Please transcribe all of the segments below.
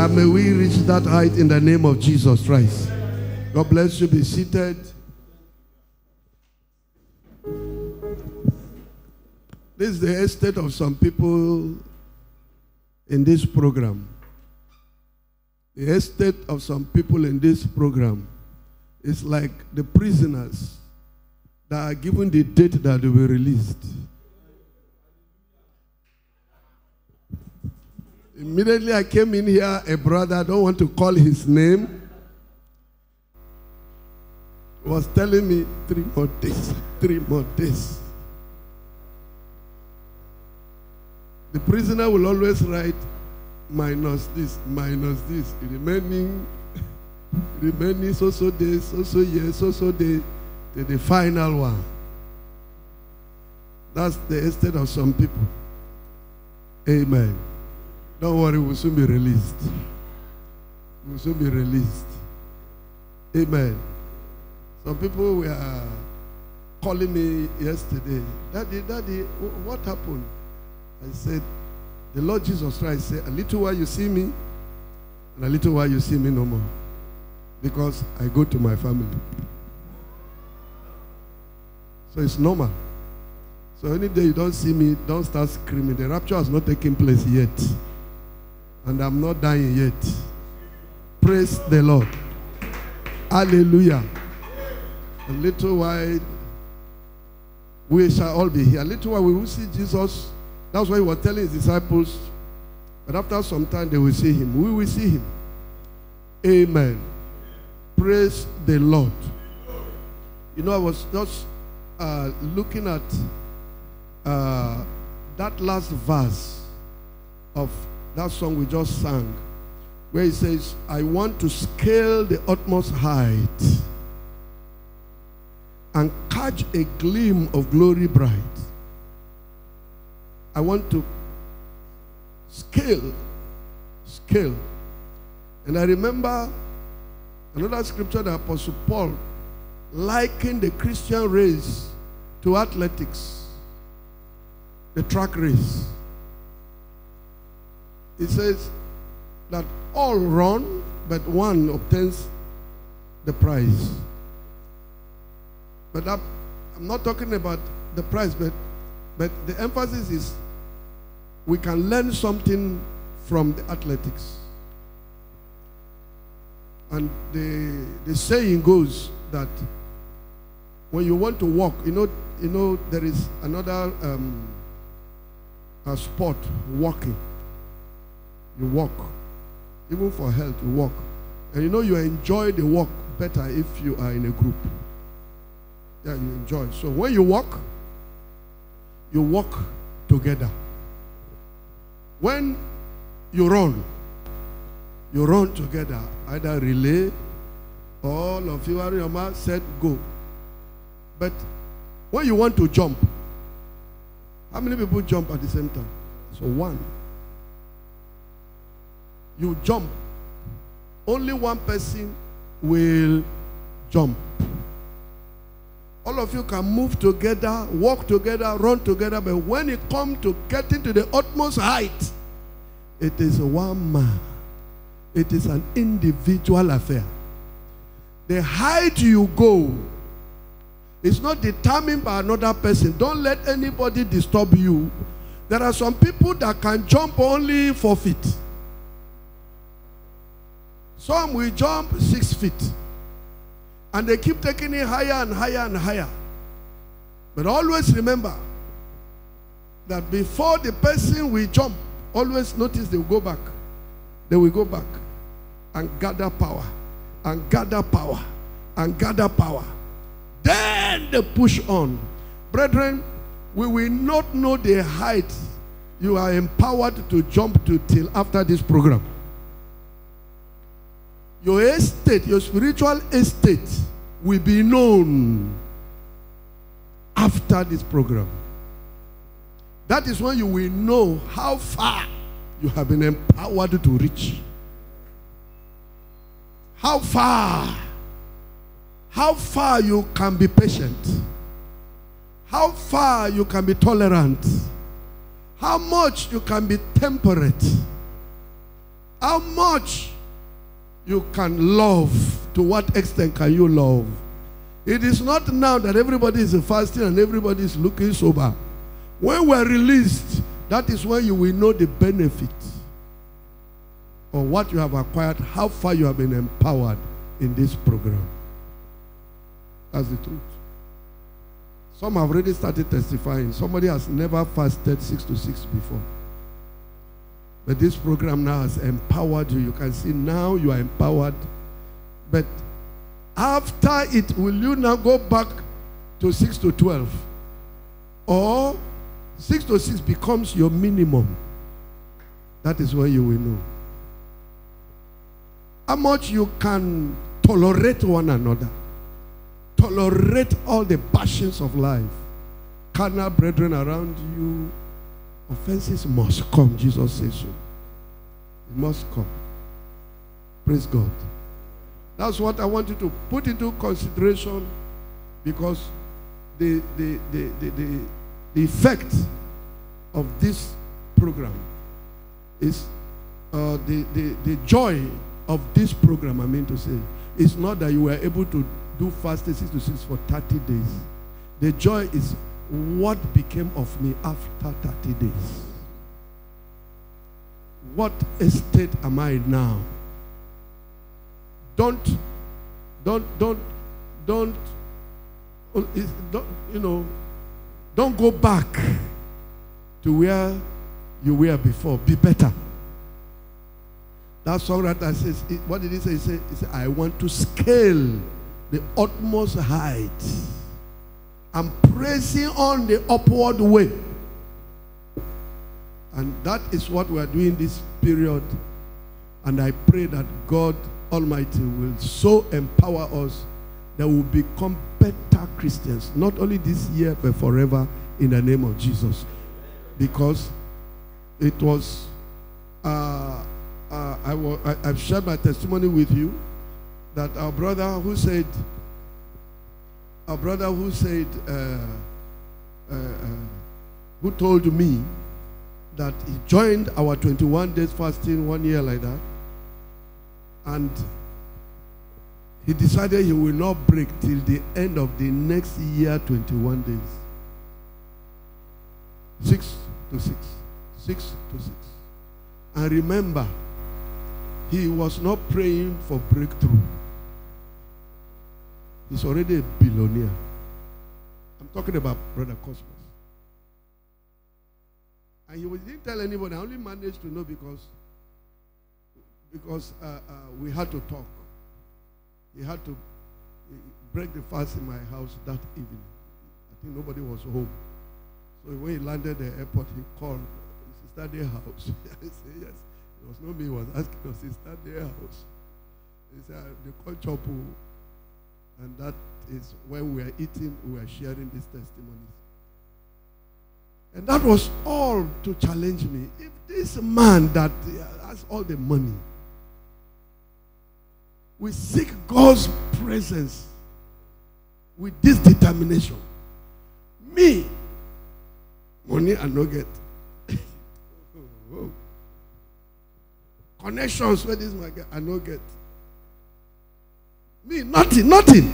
And may we reach that height in the name of Jesus Christ. God bless you. Be seated. This is the estate of some people in this program. The estate of some people in this program is like the prisoners that are given the date that they were released. Immediately I came in here, a brother, I don't want to call his name, was telling me 3 more days, 3 more days. The prisoner will always write minus this, remaining so days, so years, so day, to the final one. That's the estate of some people. Amen. Don't worry, we'll soon be released. We'll soon be released. Amen. Some people were calling me yesterday, Daddy, what happened? I said, the Lord Jesus Christ said, a little while you see me, and a little while you see me no more. Because I go to my family. So it's normal. So any day you don't see me, don't start screaming. The rapture has not taken place yet. And I'm not dying yet. Praise the Lord. Hallelujah. A little while, we shall all be here. A little while we will see Jesus. That's why he was telling his disciples. But after some time they will see him. We will see him. Amen. Praise the Lord. You know, I was just looking at that last verse of that song we just sang, where it says, I want to scale the utmost height and catch a gleam of glory bright. I want to scale. And I remember another scripture that Apostle Paul likened the Christian race to athletics, the track race. It says that all run, but one obtains the prize. But I'm not talking about the prize, but the emphasis is we can learn something from the athletics. And the saying goes that when you want to walk, you know there is another sport, walking. You walk. Even for health, you walk. And you enjoy the walk better if you are in a group. Yeah, you enjoy. So when you walk together. When you run together. Either relay, all of you are in your mouth, set, go. But when you want to jump, how many people jump at the same time? So one. You jump. Only one person will jump. All of you can move together, walk together, run together, but when it comes to getting to the utmost height, it is one man. It is an individual affair. The height you go is not determined by another person. Don't let anybody disturb you. There are some people that can jump only 4 feet. Some will jump 6 feet. And they keep taking it higher and higher and higher. But always remember that before the person will jump, always notice they will go back. They will go back and gather power, and gather power, and gather power. Then they push on. Brethren, we will not know the height you are empowered to jump to till after this program. Your estate, your spiritual estate will be known after this program. That is when you will know how far you have been empowered to reach. How far you can be patient. How far you can be tolerant. How much you can be temperate. How much you can love. To what extent can you love? It is not now that everybody is fasting and everybody is looking sober. When we are released, that is when you will know the benefit of what you have acquired, how far you have been empowered in this program. That's the truth. Some have already started testifying. Somebody has never fasted 6 to 6 before. But this program now has empowered you. You can see now you are empowered. But after it, will you now go back to 6 to 12? Or 6 to 6 becomes your minimum? That is when you will know. How much you can tolerate one another. Tolerate all the passions of life. Carnal brethren around you. Offenses must come. Jesus says so. It must come. Praise God. That's what I want you to put into consideration, because the effect of this program is the joy of this program, I mean to say, is not that you were able to do fasting 6 to 6 for 30 days. The joy is what became of me after 30 days. What state am I now? Don't go back to where you were before. Be better. That songwriter says, what did he say? He said, I want to scale the utmost height. I'm pressing on the upward way. And that is what we are doing this period. And I pray that God Almighty will so empower us that we'll become better Christians. Not only this year, but forever, in the name of Jesus. Because it was, I've shared my testimony with you, that our brother who said, who told me that he joined our 21 days fasting 1 year like that, and he decided he will not break till the end of the next year, 21 days. 6 to 6. 6 to 6. And remember, he was not praying for breakthrough. He's already a billionaire. I'm talking about Brother Cosmos. And he didn't tell anybody. I only managed to know because we had to talk. He had to break the fast in my house that evening. I think nobody was home. So when he landed at the airport, he called Sister Dear house. I said, yes. It was not me, he was asking us, Sister Dear house. He said, they called Chopu. And that is when we were eating, we were sharing these testimonies. And that was all to challenge me. If this man that has all the money, we seek God's presence with this determination. Me, money I no get. Connections where this man get, I no get. Me, nothing.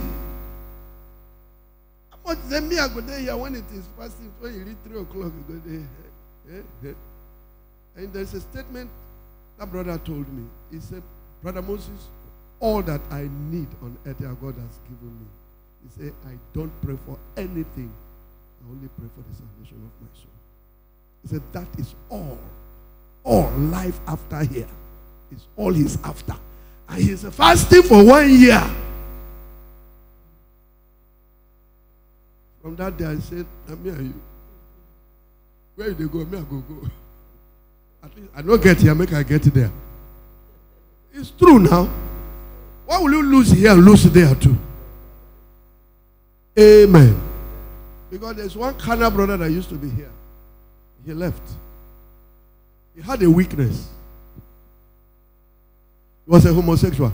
How much then me I go there here when it is fasting, when you read 3 o'clock, you go there. And there's a statement that brother told me. He said, Brother Moses, all that I need on earth God has given me. He said, I don't pray for anything. I only pray for the salvation of my soul. He said, that is all. All life after here is all he's after. And he's fasting for 1 year. From that day I said, me and you. Where you go? Me I go. At least I don't get here, make I get there. It's true now. Why will you lose here and lose there too? Amen. Because there's one carnal brother that used to be here. He left. He had a weakness. He was a homosexual.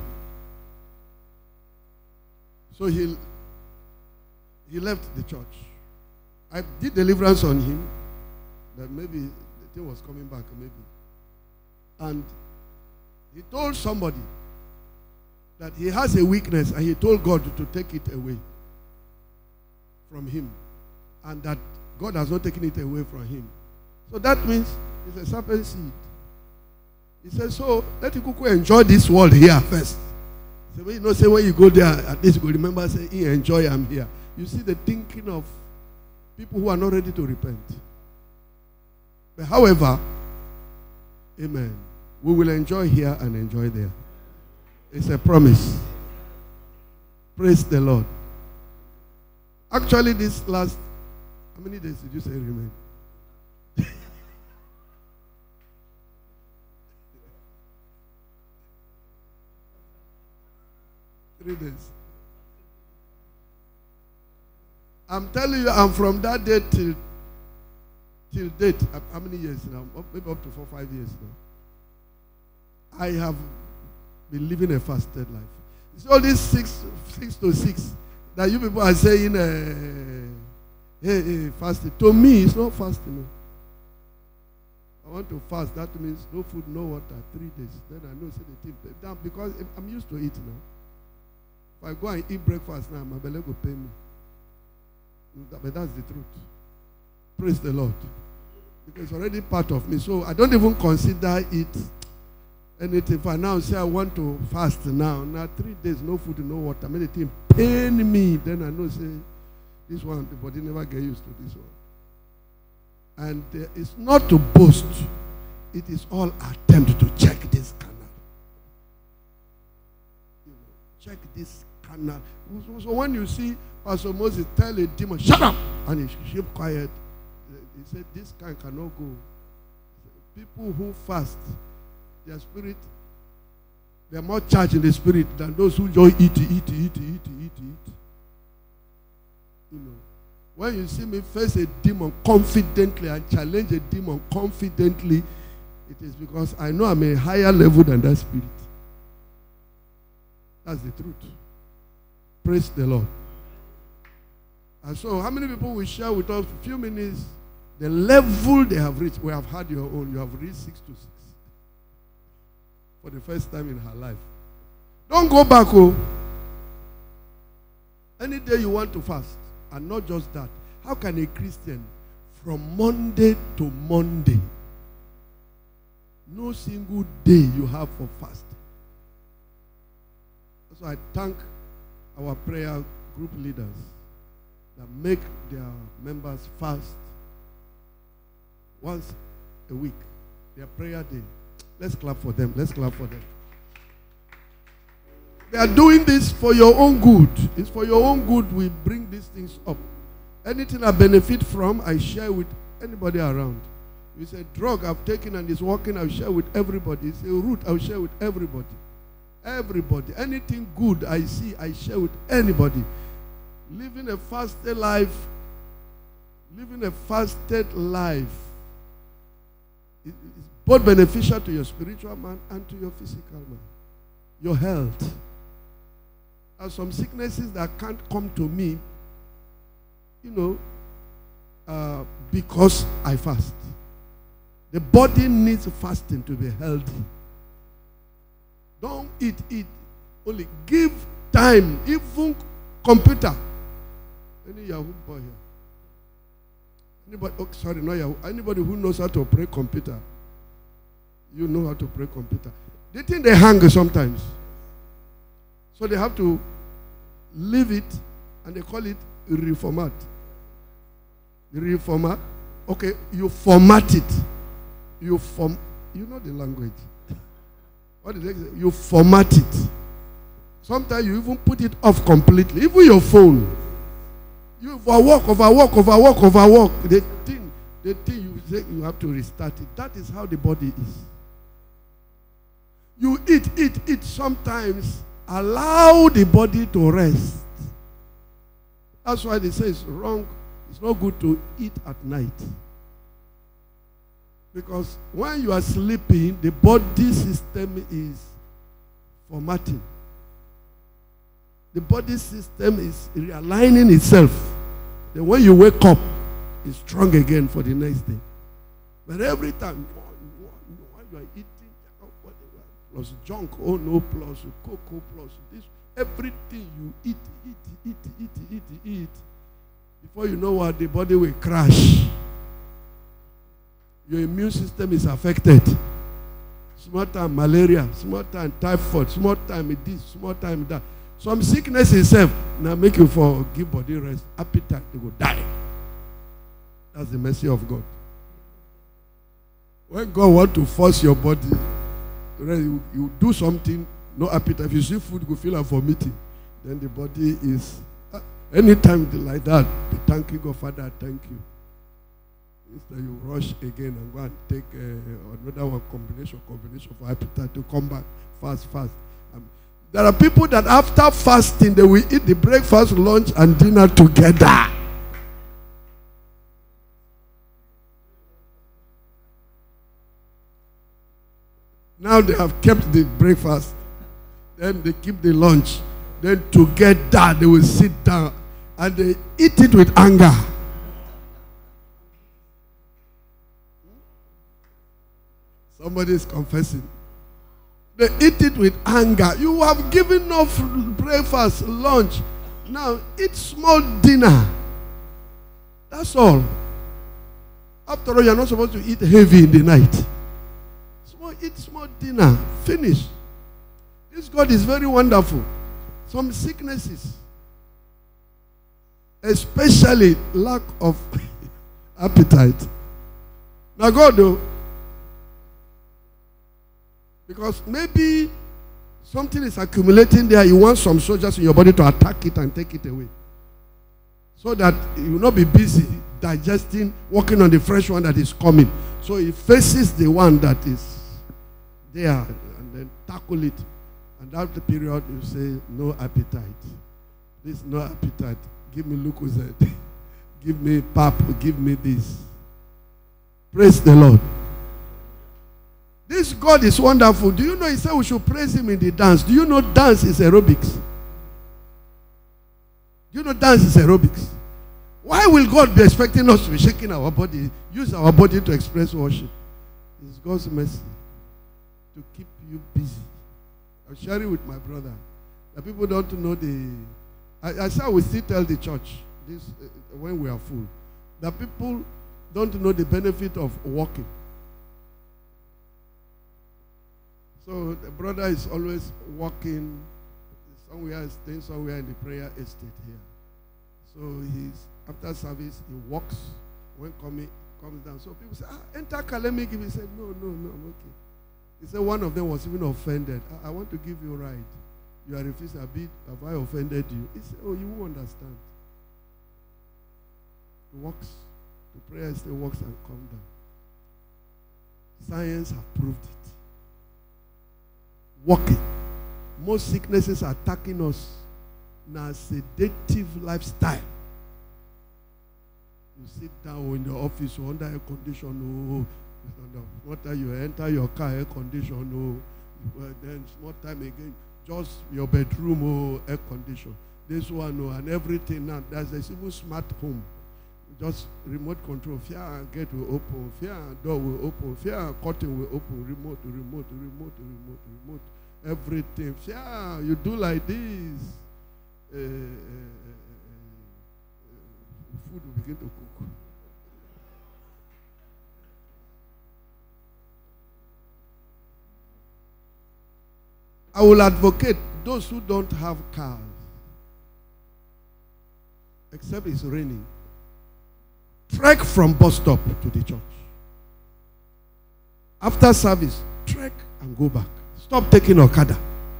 So he left the church. I did deliverance on him. That maybe the thing was coming back, maybe. And He told somebody that he has a weakness, and he told God to take it away from him, and that God has not taken it away from him. So that means it's a serpent seed. He says, so let you enjoy this world here first. So you know, say when you go there, at least you will remember, say, enjoy, I'm here. You see the thinking of people who are not ready to repent. But however, amen, we will enjoy here and enjoy there. It's a promise. Praise the Lord. Actually, this last, how many days did you say remain? 3 days. I'm telling you, I'm from that day till date. How many years now? Maybe up to 4 or 5 years now. I have been living a fasted life. It's all these 6 to 6 that you people are saying, hey, fasting. To me, it's not fasting. No. I want to fast. That means no food, no water, 3 days. Then I know, say the thing. Because I'm used to it now. If I go and eat breakfast now, my belly will pay me. But that's the truth. Praise the Lord. Because it's already part of me. So I don't even consider it anything. If I now say I want to fast now 3 days, no food, no water, make the thing pain me, then I know, say, this one, the body never get used to this one. And it's not to boast. It is all attempt to check this canal. Check this canal. So when you see Pastor Moses tell a demon, shut up, and he keep quiet, he said, this kind cannot go. People who fast, their spirit, they're more charged in the spirit than those who just eat. You know, when you see me face a demon confidently and challenge a demon confidently, it is because I know I'm a higher level than that spirit. That's the truth. Praise the Lord. And so, how many people will share with us a few minutes the level they have reached? We have had your own. You have reached 6 to 6 for the first time in her life. Don't go back, oh. Any day you want to fast, and not just that. How can a Christian from Monday to Monday, no single day you have for fasting? So I thank our prayer group leaders that make their members fast once a week, their prayer day. Let's clap for them. Let's clap for them. They are doing this for your own good. It's for your own good we bring these things up. Anything I benefit from, I share with anybody around. You say drug I've taken and it's working, I'll share with everybody. You say root, I'll share with everybody. Everybody. Anything good I see, I share with anybody. Living a fasted life is both beneficial to your spiritual man and to your physical man. Your health. There are some sicknesses that can't come to me, because I fast. The body needs fasting to be healthy. Don't eat. Only give time. Even computer. Any Yahoo boy here? Anybody? Oh, sorry, not Yahoo. Anybody who knows how to operate computer? You know how to operate computer. They think they hang sometimes. So they have to leave it, and they call it reformat. Reformat. Okay, you format it. You know the language. What did they say? You format it. Sometimes you even put it off completely. Even your phone. You overwork. The thing you say you have to restart it. That is how the body is. You eat. Sometimes allow the body to rest. That's why they say it's wrong. It's not good to eat at night. Because when you are sleeping, the body system is formatting. The body system is realigning itself. Then when you wake up, it's strong again for the next day. But every time, while you are eating, plus junk, oh no, plus cocoa, plus this. Everything you eat. Before you know what, the body will crash. Your immune system is affected. Small time malaria, small time typhoid, small time this, small time that. Some sickness itself now make you for give body rest, appetite, they will die. That's the mercy of God. When God wants to force your body, you do something, no appetite. If you see food, you feel like vomiting. Then the body is, anytime like that, be thanking God, Father, I thank you. Instead you rush again and go and take another one combination for appetite to come back fast. There are people that after fasting, they will eat the breakfast, lunch, and dinner together. Now they have kept the breakfast, then they keep the lunch, then together they will sit down and they eat it with anger. Somebody is confessing. They eat it with anger. You have given enough breakfast, lunch. Now eat small dinner. That's all. After all, you are not supposed to eat heavy in the night. Eat small dinner. Finish. This God is very wonderful. Some sicknesses, especially lack of appetite. Now God though, because maybe something is accumulating there. You want some soldiers in your body to attack it and take it away. So that you will not be busy digesting, working on the fresh one that is coming. So it faces the one that is there and then tackle it. And after the period you say, no appetite. This no appetite. Give me Lucozade. Give me pap. Give me this. Praise the Lord. This God is wonderful. Do you know he said we should praise him in the dance? Do you know dance is aerobics? Do you know dance is aerobics? Why will God be expecting us to be shaking our body, use our body to express worship? It's God's mercy to keep you busy. I'm sharing with my brother that people don't know I said we still tell the church this when we are full, that people don't know the benefit of walking. So the brother is always walking somewhere, staying somewhere in the prayer estate here. So after service he walks. When comes down, so people say, enter Kalemik. He said, no, I'm okay. He said one of them was even offended. I want to give you a ride. You are refusing a bit. Have I offended you? He said, oh, you won't understand. He walks. The prayer still walks and calm down. Science have proved it. Walking. Most sicknesses are attacking us. Now, sedative lifestyle. You sit down in the office or under air condition. Water, you enter your car, air condition, then small time again, just your bedroom, air condition. This one, and everything now. There's even smart home. Just remote control. Fear gate will open, fear door will open, fear curtain will open, remote. Everything. Fear, you do like this. Food will begin to cook. I will advocate those who don't have cars, except it's raining, trek from bus stop to the church. After service, trek and go back. Stop taking Okada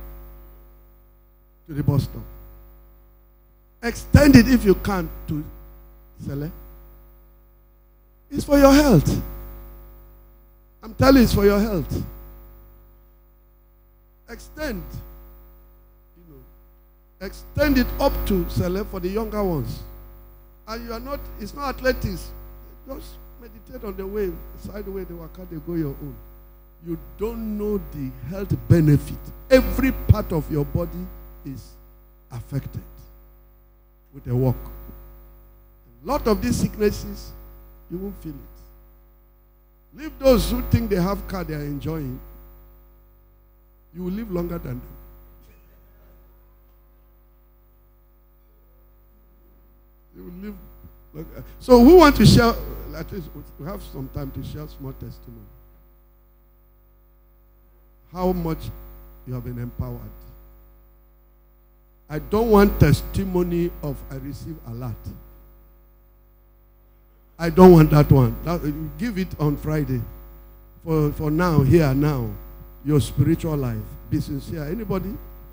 to the bus stop. Extend it if you can to Sele. It's for your health. I'm telling you, it's for your health. Extend it up to Sele for the younger ones. And you are not, it's not athletics. Just meditate on the way, side the way they work out, they go your own. You don't know the health benefit. Every part of your body is affected with a walk. A lot of these sicknesses, you won't feel it. Leave those who think they have car, they are enjoying. You will live longer than them. You will live longer. So who want to share? At least we have some time to share small testimony. How much you have been empowered. I don't want testimony of I receive a lot. I don't want that one. Give it on Friday. For now, here, now. Your spiritual life. Be sincere. Anybody?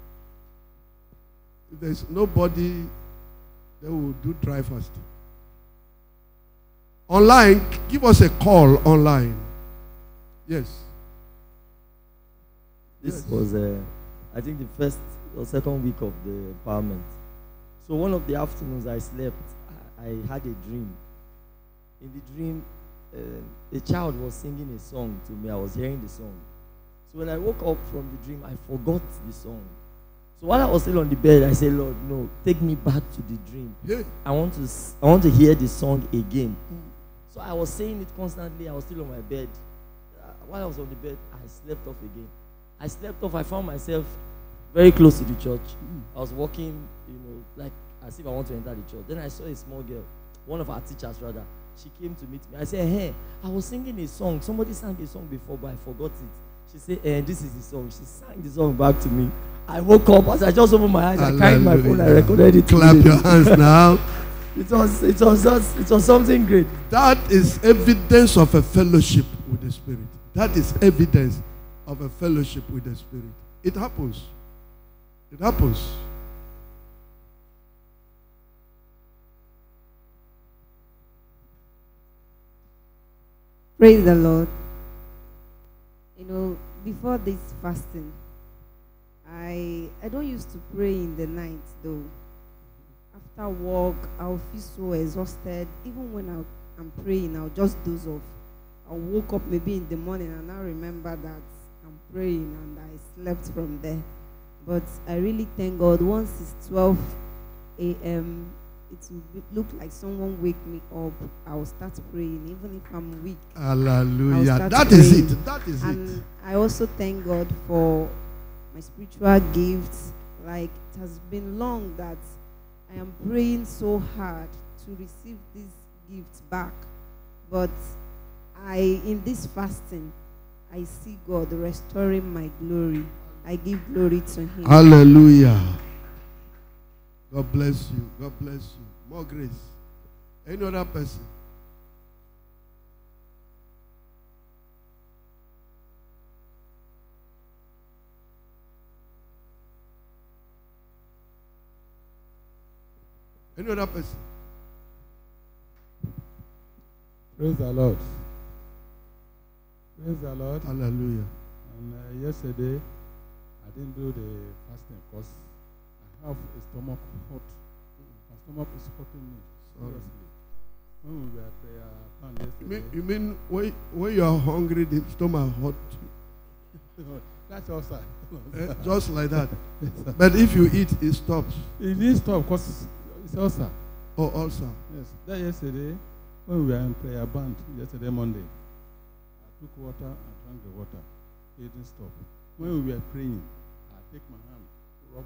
If there's nobody, they will do dry fasting. Online, give us a call online. Yes. This was, I think, the first or second week of the empowerment. So one of the afternoons I slept, I had a dream. In the dream, a child was singing a song to me. I was hearing the song. So when I woke up from the dream, I forgot the song. So while I was still on the bed, I said, Lord, no, take me back to the dream. Yeah. I want to hear the song again. So I was saying it constantly. I was still on my bed. While I was on the bed, I slept off again. I slept off. I found myself very close to the church. I was walking, like as if I want to enter the church. Then I saw a small girl, one of our teachers rather. She came to meet me. I said, hey, I was singing a song. Somebody sang a song before, but I forgot it. She said, this is the song. She sang the song back to me. I woke up as I just opened my eyes. I carried my phone. I recorded it. Clap your hands now. It was something great. That is evidence of a fellowship with the Spirit. That is evidence of a fellowship with the Spirit. It happens. It happens. Praise the Lord. Before this fasting, I don't used to pray in the night though. After work, I'll feel so exhausted. Even when I'm praying, I'll just doze off. I'll wake up maybe in the morning and I'll remember that I'm praying and I slept from there. But I really thank God. Once it's 12 a.m., it will look like someone wake me up. I'll start praying, even if I'm weak. Hallelujah. That is it. That is and it. I also thank God for my spiritual gifts. Like, it has been long that I am praying so hard to receive these gifts back. But in this fasting, I see God restoring my glory. I give glory to Him. Hallelujah. God bless you. God bless you. More grace. Any other person? Any other person? Praise the Lord. Praise the Lord. Hallelujah. And yesterday, I didn't do the fasting because I have a stomach hot. My stomach is hurting me seriously. When we were at prayer plan yesterday. You mean when you are hungry, the stomach hot? That's also. Just like that. But if you eat, it stops. It didn't stop because it's ulcer. Oh, ulcer. Yes. That yesterday, when we were in prayer band, yesterday Monday, I took water and drank the water. It didn't stop. When we were praying, I take my hand, rub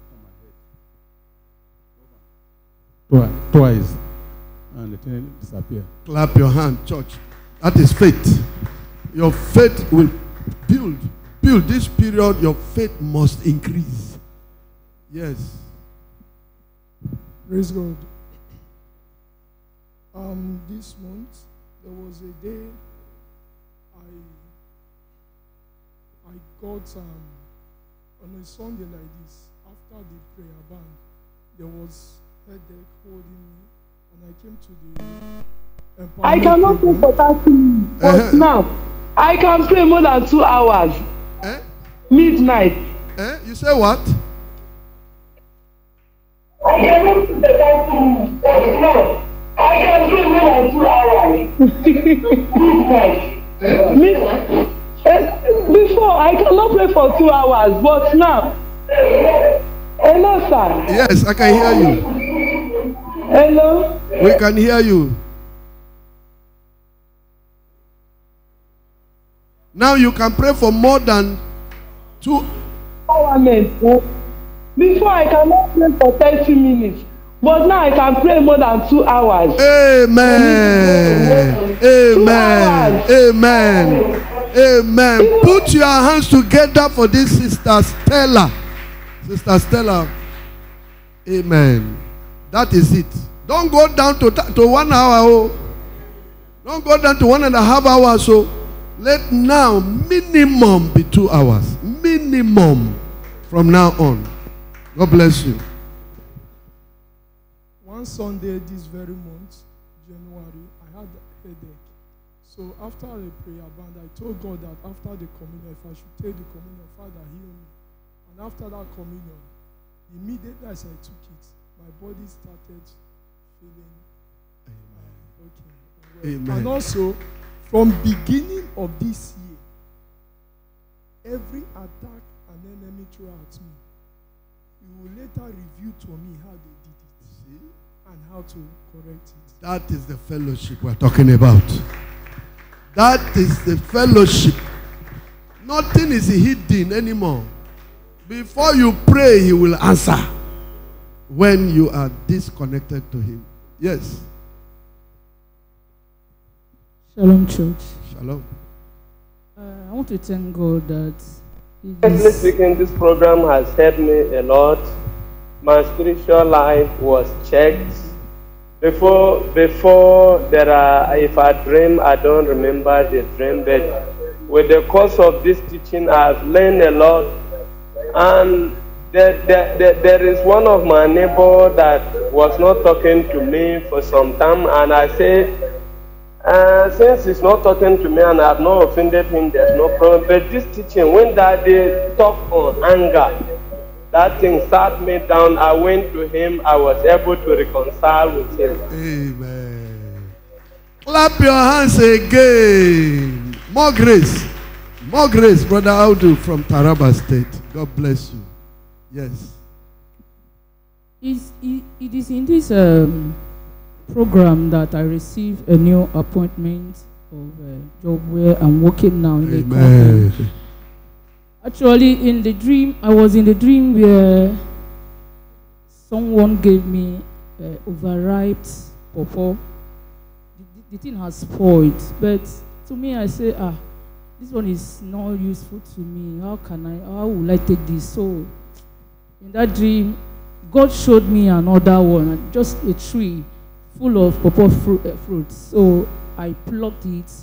on my head. Twice. And the thing disappeared. Clap your hand, church. That is faith. Your faith will build. This period, your faith must increase. Yes. Praise God. This month, there was a day I got on a Sunday like this, after the prayer band, there was headache holding me, and I came to the empowerment I cannot pray for 30 minutes, but now I can pray more than 2 hours. Midnight. You say what? I cannot pray for 30 minutes, but now I can pray more than 2 hours. Midnight. Before, I cannot pray for 2 hours, but now. Hello, sir. Yes, I can hear you. Hello. We can hear you. Now you can pray for more than 2. empowerment. Oh. Before I cannot pray for 30 minutes, but now I can pray more than 2 hours. Amen. Amen. Amen. Amen. Put your hands together for this Sister Stella. Sister Stella. Amen. That is it. Don't go down to 1 hour. Oh. Don't go down to 1.5 hours. So let now minimum be 2 hours. Minimum from now on. God bless you. One Sunday this very month, January, I had a headache. So after the prayer band, I told God that after the communion, if I should take the communion, Father, heal me. And after that communion, immediately as I took it, my body started feeling okay. Well. Amen. And also, from beginning of this year, every attack an enemy threw at me, he will later reveal to me how they did it. See? And how to correct it. That is the fellowship we're talking about. That is the fellowship. Nothing is hidden anymore. Before you pray, he will answer when you are disconnected to him. Yes. Shalom, church. Shalom. I want to thank God that Honestly speaking, this program has helped me a lot. My spiritual life was checked. Before if I dream, I don't remember the dream, but with the course of this teaching, I've learned a lot. And there is one of my neighbors that was not talking to me for some time, and I said, since he's not talking to me and I have not offended him, there's no problem. But this teaching, when that day talk on anger, that thing sat me down. I went to him. I was able to reconcile with him. Amen. Clap your hands again. More grace. More grace, Brother Audu from Taraba State. God bless you. Yes. It is in this program that I received a new appointment of a job where I'm working now in the company. Actually, in the dream, I was in the dream where someone gave me overripe pawpaw. The thing has spoiled, but to me, I say, this one is not useful to me. How will I take this? So, in that dream, God showed me another one, just a tree full of pawpaw fruits. So I plucked it.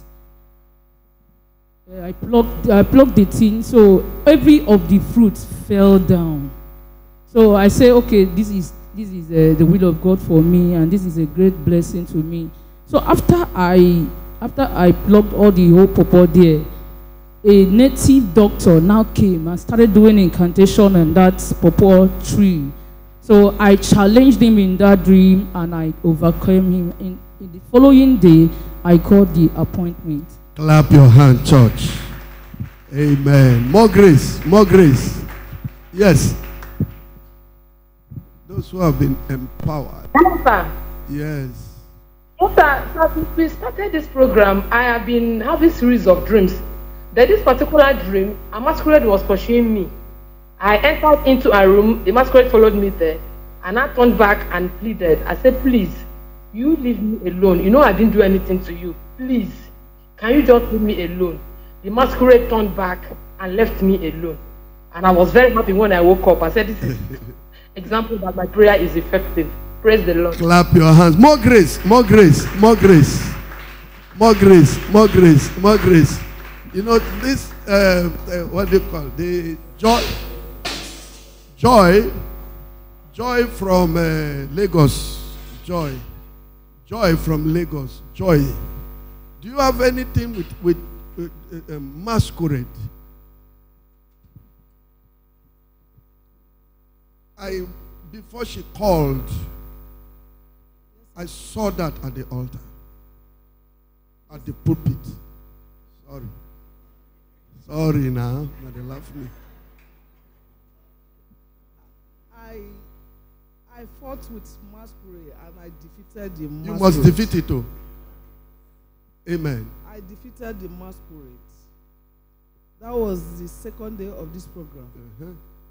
I plucked the thing. So every of the fruits fell down. So I say, okay, this is the will of God for me, and this is a great blessing to me. So after I plucked all the whole pawpaw there, a native doctor now came and started doing incantation on that pawpaw tree. So I challenged him in that dream, and I overcame him. In the following day, I got the appointment. Clap your hand, church. Amen. More grace. More grace. Yes. Those who have been empowered. Yes. Since we started this program, I have been having a series of dreams. That this particular dream, a masquerade was pursuing me. I entered into a room, the masquerade followed me there, and I turned back and pleaded. I said, please, you leave me alone. You know I didn't do anything to you. Please, can you just leave me alone? The masquerade turned back and left me alone. And I was very happy when I woke up. I said, this is example that my prayer is effective. Praise the Lord. Clap your hands. More grace, more grace, more grace. More grace, more grace, more grace. You know, this, what do you call it? The Joy from Lagos. Joy from Lagos. Joy. Do you have anything with masquerade? Before she called, I saw that at the altar, at the pulpit. Sorry now, they laugh me. I fought with masquerade and I defeated the masquerade. You must defeat it too. Amen. I defeated the masquerade. That was the second day of this program.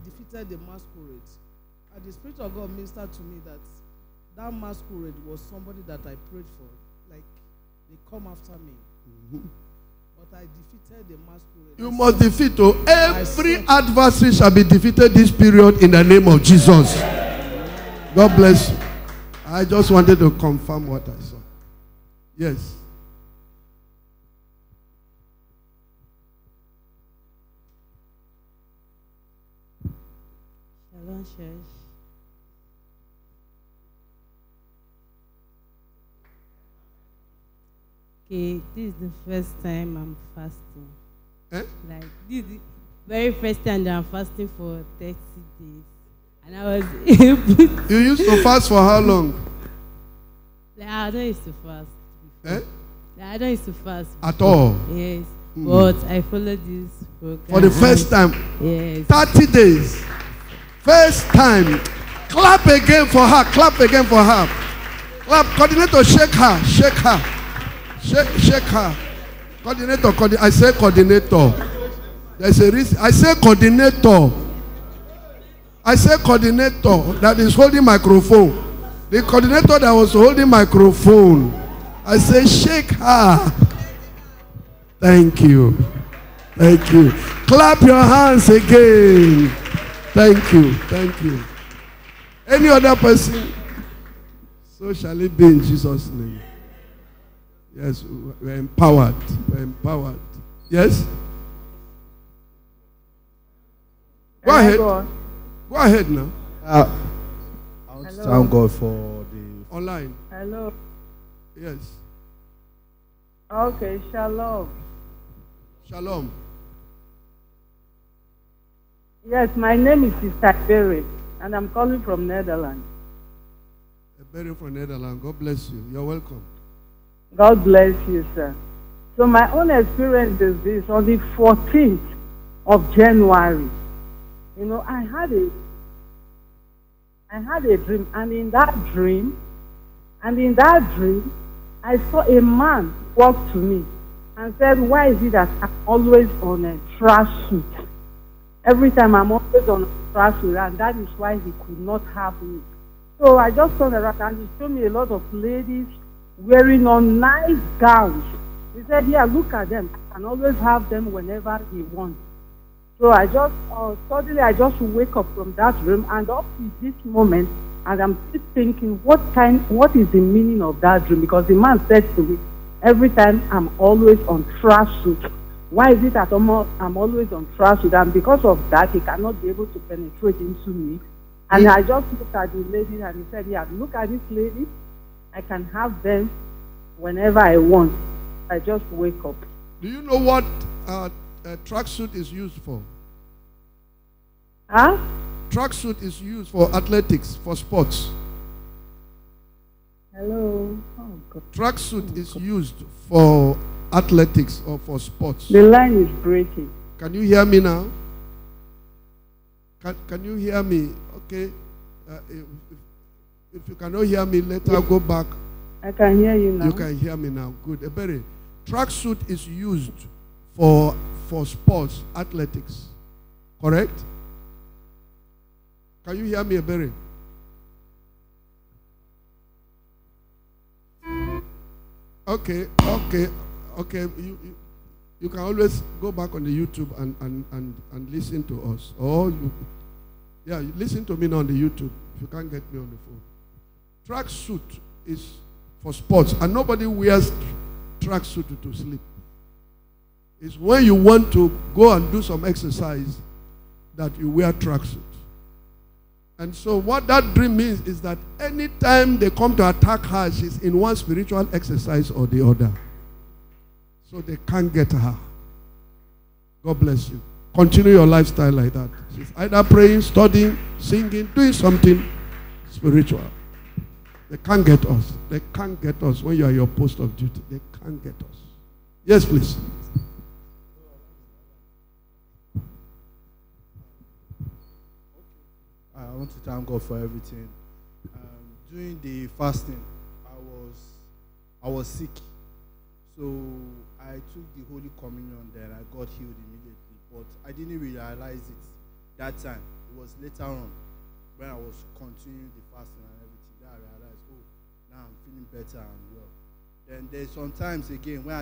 defeated the masquerade. And the Spirit of God ministered to me that that masquerade was somebody that I prayed for. Like, they come after me. Mm-hmm. But I defeated the masquerade. You must defeat. Oh, every adversary shall be defeated this period in the name of Jesus. God bless you. I just wanted to confirm what I saw. Yes. Shalom, church. Okay, this is the first time I'm fasting. Eh? Like, this is the very first time that I'm fasting for 30 days. And I was able to... You used to fast for how long? Like, I don't used to fast before. Eh? Like, I don't used to fast before. At all? Yes. But I followed this program. For the first time? Yes. 30 days. First time. Clap again for her. Clap again for her. Clap. Coordinator, shake her. Shake her. Shake her. Coordinator. I say coordinator. There's a reason. I say coordinator. I say coordinator that is holding microphone. The coordinator that was holding microphone. I say shake her. Thank you. Thank you. Clap your hands again. Thank you. Thank you. Any other person? So shall it be in Jesus' name. Yes, we're empowered. We're empowered. Yes? Go ahead. Go ahead now. I want to thank God for the... Online. Hello. Yes. Okay, shalom. Shalom. Yes, my name is Sister Berry, and I'm calling from Netherlands. Berry from Netherlands. God bless you. You're welcome. God bless you, sir. So my own experience is this. On the 14th of January, you know, I had a dream, and in that dream, I saw a man walk to me and said, why is it that I'm always on a trash suit? Every time I'm always on a trash suit, and that is why he could not have me. So I just turned around, and he showed me a lot of ladies wearing on nice gowns. He said, yeah, look at them. I can always have them whenever he wants. So I just, suddenly I just wake up from that dream, and up to this moment, and I'm still thinking, what is the meaning of that dream? Because the man said to me, every time I'm always on trash suit. Why is it that I'm always on trash suit? And because of that, he cannot be able to penetrate into me. And I just looked at the lady, and he said, yeah, look at this lady. I can have them whenever I want. I just wake up. Do you know what a tracksuit is used for? Huh? Tracksuit is used for athletics, for sports. Hello. Oh, God. Tracksuit is used for athletics or for sports. The line is breaking. Can you hear me now? Can you hear me? Okay. If you cannot hear me, later go back. I can hear you now. You can hear me now. Good. Ebere, tracksuit is used for sports, athletics. Correct? Can you hear me, Ebere? Okay. You can always go back on the YouTube and listen to us. Or you listen to me now on the YouTube if you can't get me on the phone. Tracksuit is for sports, and nobody wears tracksuit to sleep. It's when you want to go and do some exercise that you wear tracksuit. And so what that dream means is that anytime they come to attack her, she's in one spiritual exercise or the other. So they can't get her. God bless you. Continue your lifestyle like that. She's either praying, studying, singing, doing something spiritual. They can't get us. They can't get us when you are your post of duty. They can't get us. Yes, please. I want to thank God for everything. During the fasting, I was sick. So I took the Holy Communion, then I got healed immediately. But I didn't realize it that time. it was later on when I was continuing the fasting and everything that I realized, oh, now I'm feeling better and well. Then there's sometimes again when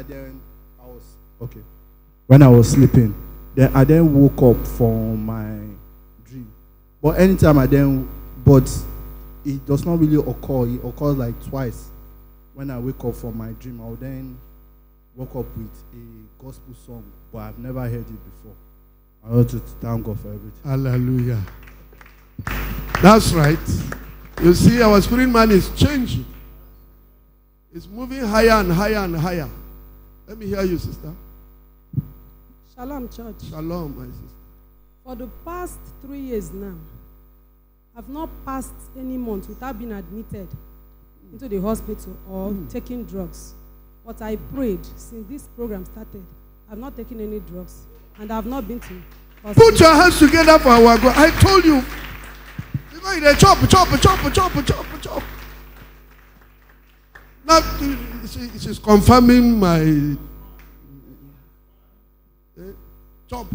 when I was sleeping, then I then woke up from my dream. But anytime but it does not really occur. It occurs like twice. When I wake up from my dream, I'll then wake up with a gospel song, but I've never heard it before. I want to thank God for everything. Hallelujah. That's right. You see, our spirit man is changing. It's moving higher and higher and higher. Let me hear you, sister. Shalom, church. Shalom, my sister. For the past 3 years now, I've not passed any month without being admitted into the hospital or taking drugs. But I prayed since this program started. I've not taken any drugs, and I've not been to hospital. Put your hands together for our God. I told you. You go in there, chop. Now, she's confirming my chop.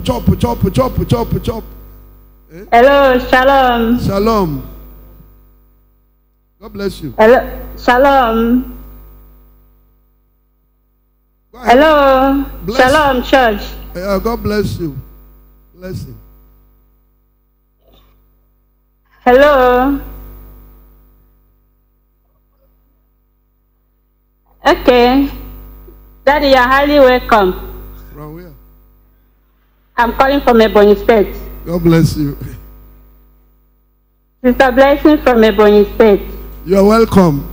Hello, shalom. Shalom. God bless you. Hello, shalom. Hello, shalom, church. God bless you. Blessing. Hello. Okay. Daddy, you're highly welcome. From where? I'm calling from Ebonyi State. God bless you. Sister Blessing from Ebonyi State. You're welcome.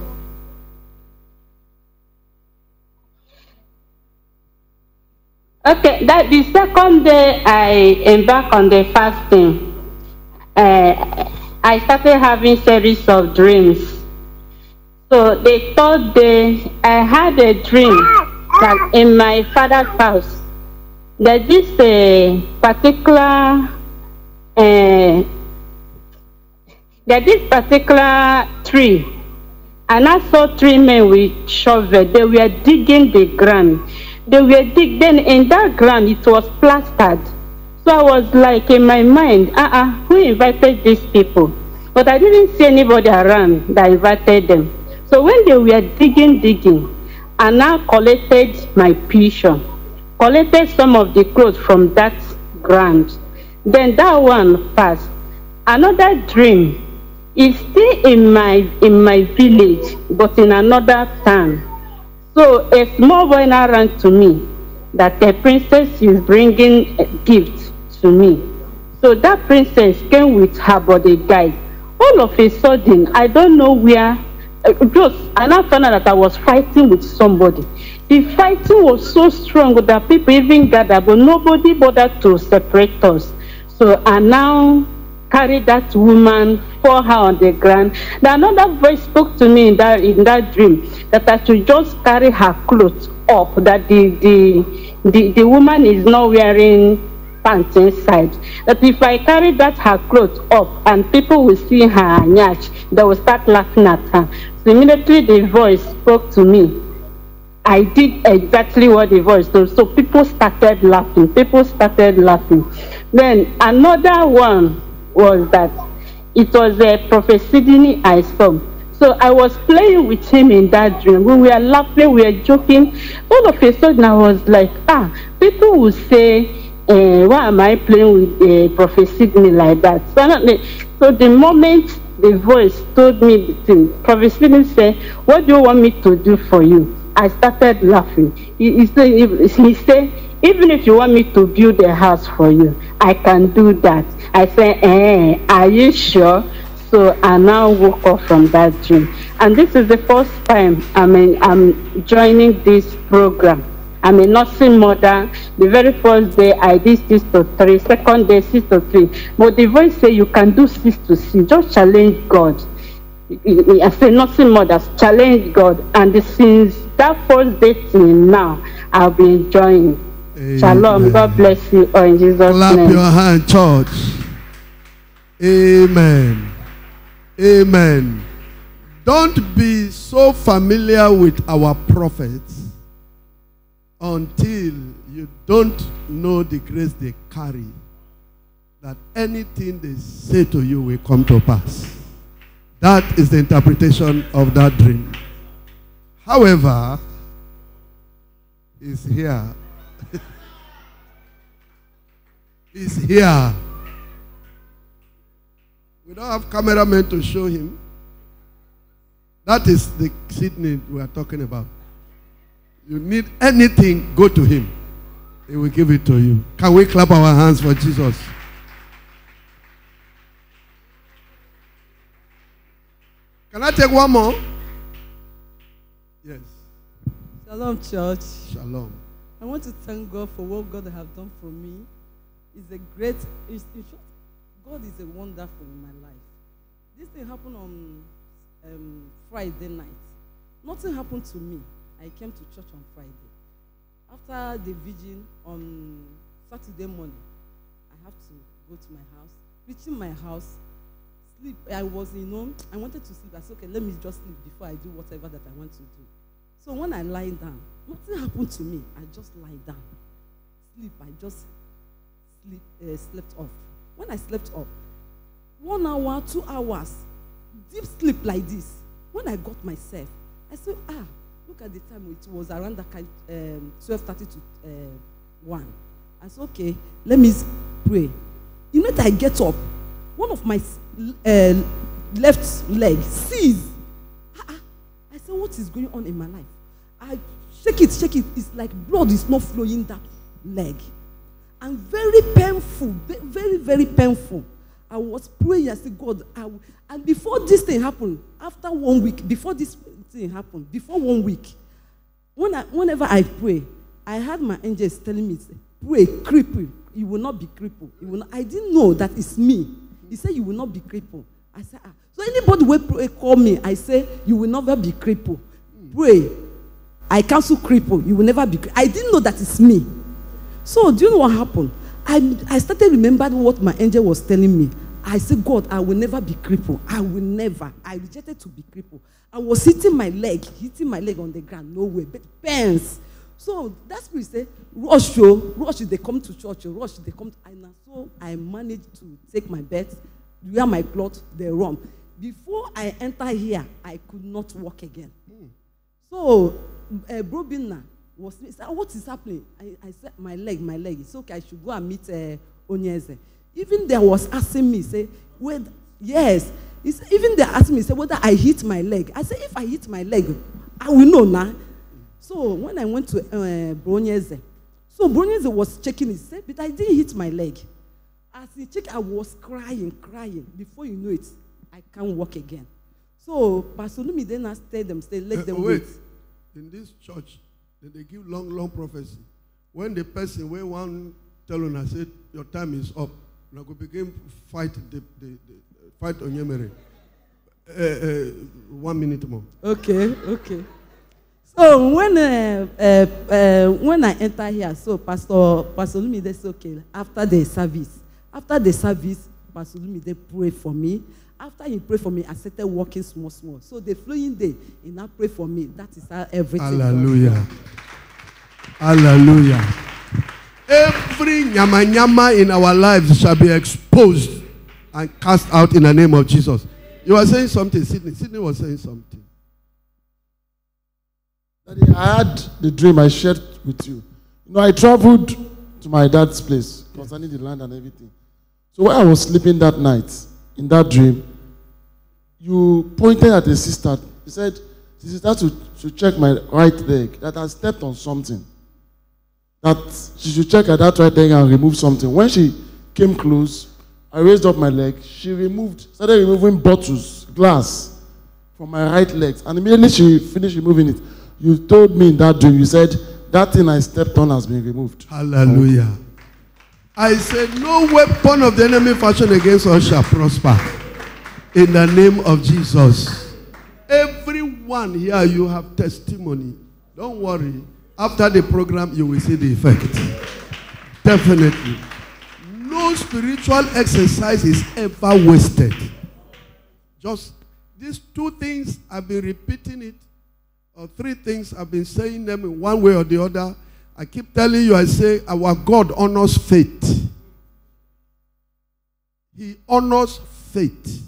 Okay, that the second day I embarked on the fasting, I started having series of dreams. So the third day, I had a dream that in my father's house, there's this particular tree, and I saw 3 men with shovel. They were digging the ground. Then in that ground it was plastered. So I was like in my mind, who invited these people? But I didn't see anybody around that invited them. So when they were digging, I now collected my portion, collected some of the clothes from that ground. Then that one passed. Another dream is still in my village, but in another town. So a small boy now ran to me that a princess is bringing a gift to me. So that princess came with her bodyguard. All of a sudden, I don't know where, I now found out that I was fighting with somebody. The fighting was so strong that people even gathered, but nobody bothered to separate us. So I now carried that woman, pour her on the ground. Then another voice spoke to me in that dream that I should just carry her clothes up, that the woman is not wearing pants inside. That if I carry her clothes up and people will see her nyash, they will start laughing at her. So immediately the voice spoke to me. I did exactly what the voice told. So people started laughing. Then another one was that it was a Prophet Sidney I saw. So I was playing with him in that dream. We were laughing, we were joking. All of a sudden I was like, people will say, why am I playing with Prophet Sidney like that? So the moment the voice told me the thing, Prophet Sidney said, what do you want me to do for you? I started laughing. He said, even if you want me to build a house for you, I can do that. I said, are you sure? So I now woke up from that dream. And this is the first time I'm joining this program. I'm a nursing mother. The very first day I did 6 to 3, second day 6 to 3. But the voice said you can do 6 to 6. Just challenge God. I say nursing mothers, challenge God. And since that first day till now, I've been enjoying. Amen. Shalom. God bless you all in Jesus' name. Clap your hand, church. Amen. Amen. Don't be so familiar with our prophets until you don't know the grace they carry, that anything they say to you will come to pass. That is the interpretation of that dream. However, he's here. He's here. We don't have cameramen to show him. That is the Sydney we are talking about. You need anything, go to him. He will give it to you. Can we clap our hands for Jesus? Can I take one more? Yes. Shalom, church. Shalom. I want to thank God for what God has done for me. It's a great, God is a wonderful in my life. This thing happened on Friday night. Nothing happened to me. I came to church on Friday. After the vigil on Saturday morning, I have to go to my house. Reaching my house, sleep. I was, I wanted to sleep. I said, okay, let me just sleep before I do whatever that I want to do. So when I lie down, nothing happened to me. I just lie down. Sleep. I just slept off. When I slept off, 1 hour, 2 hours, deep sleep like this. When I got myself, I said, look at the time. It was around that 12:30 to 1. I said, okay, let me pray. Immediately I get up. One of my left leg seized. I said, what is going on in my life? I shake it. It's like blood is not flowing that leg. And very painful, very, very painful. I was praying. I said, God, and before this thing happened, after 1 week, before this thing happened, before 1 week, whenever I pray, I had my angels telling me, pray, cripple. You will not be crippled. I didn't know that it's me. He said, you will not be crippled. I said, So anybody will call me, I say, you will never be crippled. Pray. I cancel cripple. You will never be crippled. I didn't know that it's me. So do you know what happened? I started remembering what my angel was telling me. I said, God, I will never be crippled. I will never. I rejected to be crippled. I was hitting my leg on the ground. No way. But pains. So that spirit said, rush, they come to church, rush, they come to, and so I managed to take my bed, wear my clothes, they run. Before I enter here, I could not walk again. So, Bro Binna was said, what is happening? I said, my leg. It's okay, I should go and meet Onyeze. Even they was asking me, say, yes. Even they asked me, say, whether I hit my leg. I said, if I hit my leg, I will know now. So when I went to Bronyeze, so Bronyeze was checking his head, but I didn't hit my leg. As he checked, I was crying. Before you know it, I can't walk again. So Pastor Lumi then asked them, say, let them wait. In this church, they give long prophecy. When the person where one tell you, I said, your time is up, now go begin fight fight Onyemere. 1 minute more. Okay. So when I enter here, so Pastor Lumide said, okay, after the service, Pastor Lumide prayed for me. After he prayed for me, I started walking small. So the following day, he now prayed for me. That is how everything. Hallelujah. Hallelujah. Every nyama in our lives shall be exposed and cast out in the name of Jesus. You were saying something, Sydney. Sydney was saying something. I had the dream I shared with you. I traveled to my dad's place concerning the land and everything. So when I was sleeping that night, in that dream, you pointed at a sister. You said, the sister should check my right leg, that I stepped on something. That she should check at that right leg and remove something. When she came close, I raised up my leg. She started removing bottles, glass, from my right leg. And immediately she finished removing it. You told me in that dream, you said, that thing I stepped on has been removed. Hallelujah. Okay. I said, no weapon of the enemy fashioned against us shall prosper. In the name of Jesus. Everyone here, you have testimony. Don't worry. After the program, you will see the effect. Definitely. No spiritual exercise is ever wasted. Just these 2 things, I've been repeating it. Or 3 things, I've been saying them in one way or the other. I keep telling you, I say, our God honors faith. He honors faith.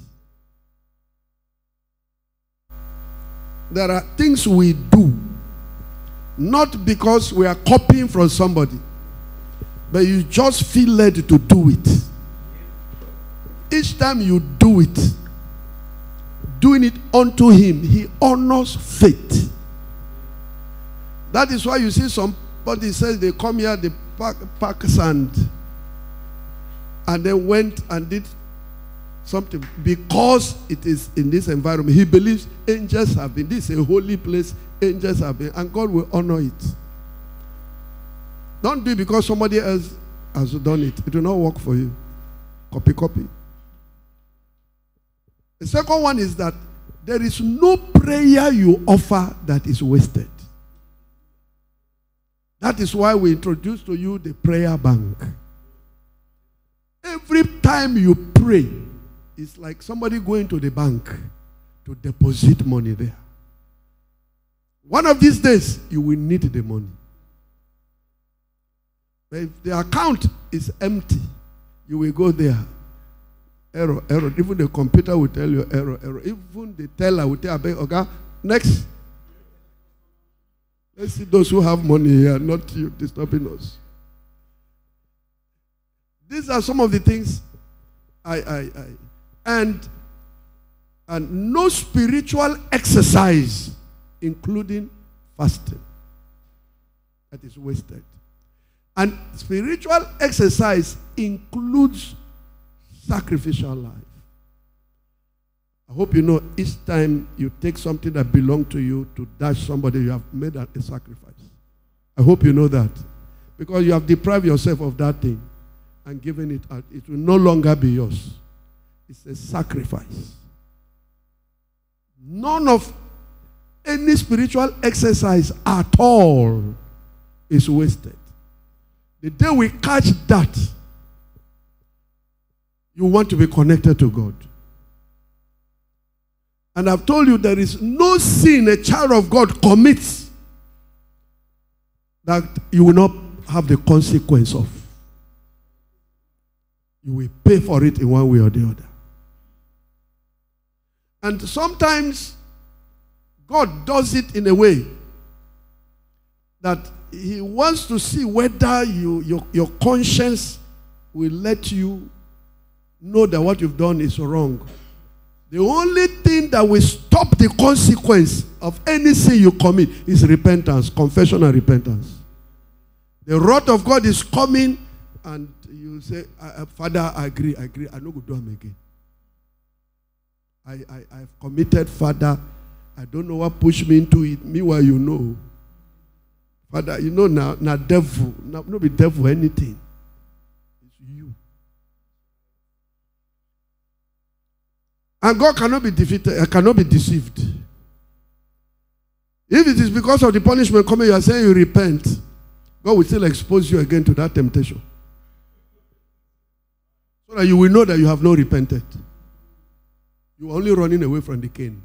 There are things we do, not because we are copying from somebody, but you just feel led to do it. Each time you do it, doing it unto him, he honors faith. That is why you see somebody says they come here, they pack sand, and then went and did something because it is in this environment. He believes angels have been. This is a holy place. Angels have been, and God will honor it. Don't do it because somebody else has done it. It will not work for you. Copy. The second one is that there is no prayer you offer that is wasted. That is why we introduced to you the prayer bank. Every time you pray, it's like somebody going to the bank to deposit money there. One of these days, you will need the money. But if the account is empty, you will go there. Error. Even the computer will tell you error. Even the teller will tell you, okay, next. Let's see those who have money here, not you disturbing us. These are some of the things and no spiritual exercise, including fasting, that is wasted. And spiritual exercise includes sacrificial life. I hope you know each time you take something that belongs to you to dash somebody, you have made a sacrifice. I hope you know that. Because you have deprived yourself of that thing and given it out. It will no longer be yours. It's a sacrifice. None of any spiritual exercise at all is wasted. The day we catch that, you want to be connected to God. And I've told you there is no sin a child of God commits that you will not have the consequence of. You will pay for it in one way or the other. And sometimes God does it in a way that he wants to see whether your conscience will let you know that what you've done is wrong. The only thing that will stop the consequence of any sin you commit is repentance, confession and repentance. The wrath of God is coming and you say, Father, I agree. I'm not going to do them again. I've committed, Father. I don't know what pushed me into it. Meanwhile, you know. Father, you know now devil. Not be devil anything. It's you. And God cannot be defeated, cannot be deceived. If it is because of the punishment coming, you are saying you repent, God will still expose you again to that temptation. So that you will know that you have not repented. You are only running away from the cane.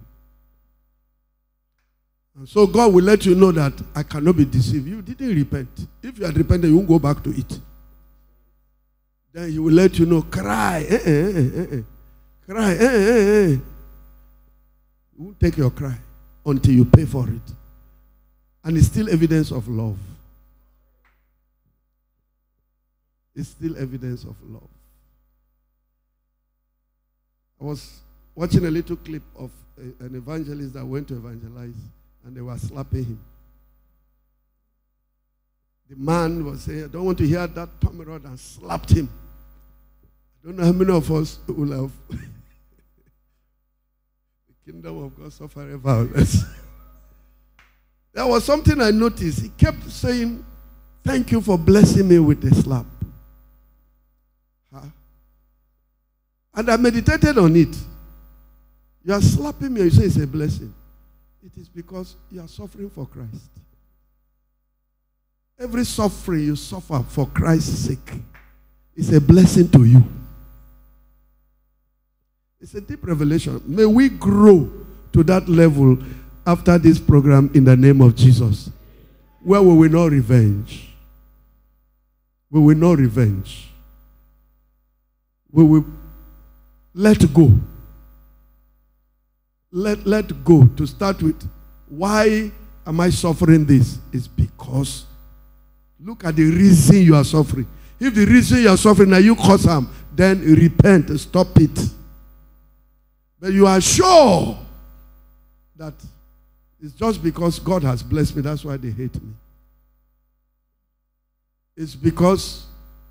And so God will let you know that I cannot be deceived. You didn't repent. If you had repented, you won't go back to it. Then he will let you know, cry. Cry. You won't take your cry until you pay for it. And it's still evidence of love. It's still evidence of love. I was watching a little clip of an evangelist that went to evangelize, and they were slapping him. The man was saying, I don't want to hear that Pomerod, and slapped him. I don't know how many of us will have the kingdom of God suffer violence. There was something I noticed. He kept saying, thank you for blessing me with a slap. Huh? And I meditated on it. You are slapping me and you say it's a blessing. It is because you are suffering for Christ. Every suffering you suffer for Christ's sake is a blessing to you. It's a deep revelation. May we grow to that level after this program in the name of Jesus, where we will not revenge. We will not revenge. We will let go. Let go. To start with, why am I suffering this? It's because look at the reason you are suffering. If the reason you are suffering now you cause harm, then repent and stop it. But you are sure that it's just because God has blessed me, that's why they hate me. It's because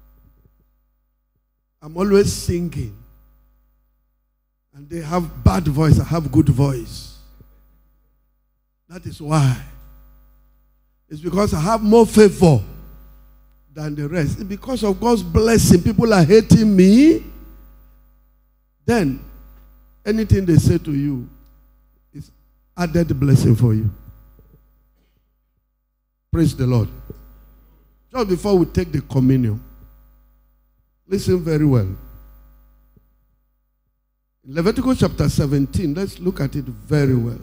I'm always singing. And they have bad voice, I have good voice. That is why. It's because I have more favor than the rest. It's because of God's blessing. People are hating me. Then, anything they say to you is added blessing for you. Praise the Lord. Just before we take the communion, listen very well. In Leviticus chapter 17, let's look at it very well.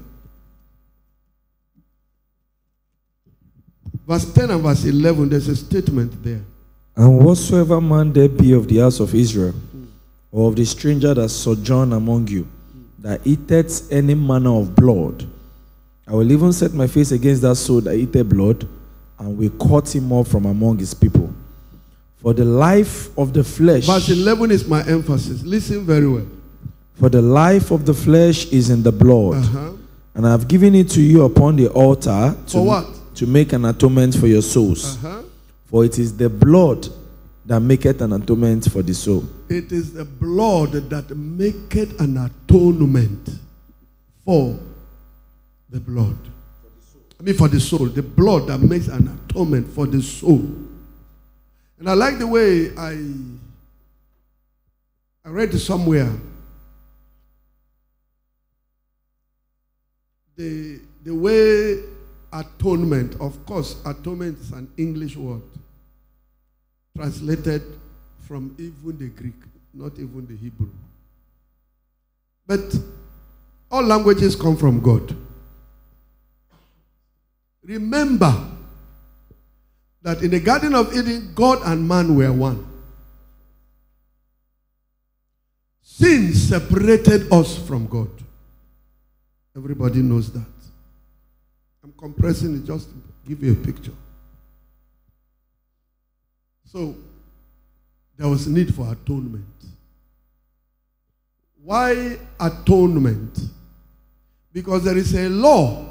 Verse 10 and verse 11, there's a statement there. And whatsoever man there be of the house of Israel, or of the stranger that sojourn among you, that eateth any manner of blood, I will even set my face against that soul that eateth blood, and will cut him off from among his people. For the life of the flesh... Verse 11 is my emphasis. Listen very well. For the life of the flesh is in the blood, and I have given it to you upon the altar to make an atonement for your souls. For it is the blood that maketh an atonement for the soul. It is the blood that maketh an atonement for the blood. I mean for the soul. The blood that makes an atonement for the soul. And I like the way I read somewhere. The way atonement, of course, atonement is an English word, translated from even the Greek, not even the Hebrew. But all languages come from God. Remember that in the Garden of Eden, God and man were one. Sin separated us from God. Everybody knows that. I'm compressing it just to give you a picture. So, there was need for atonement. Why atonement? Because there is a law.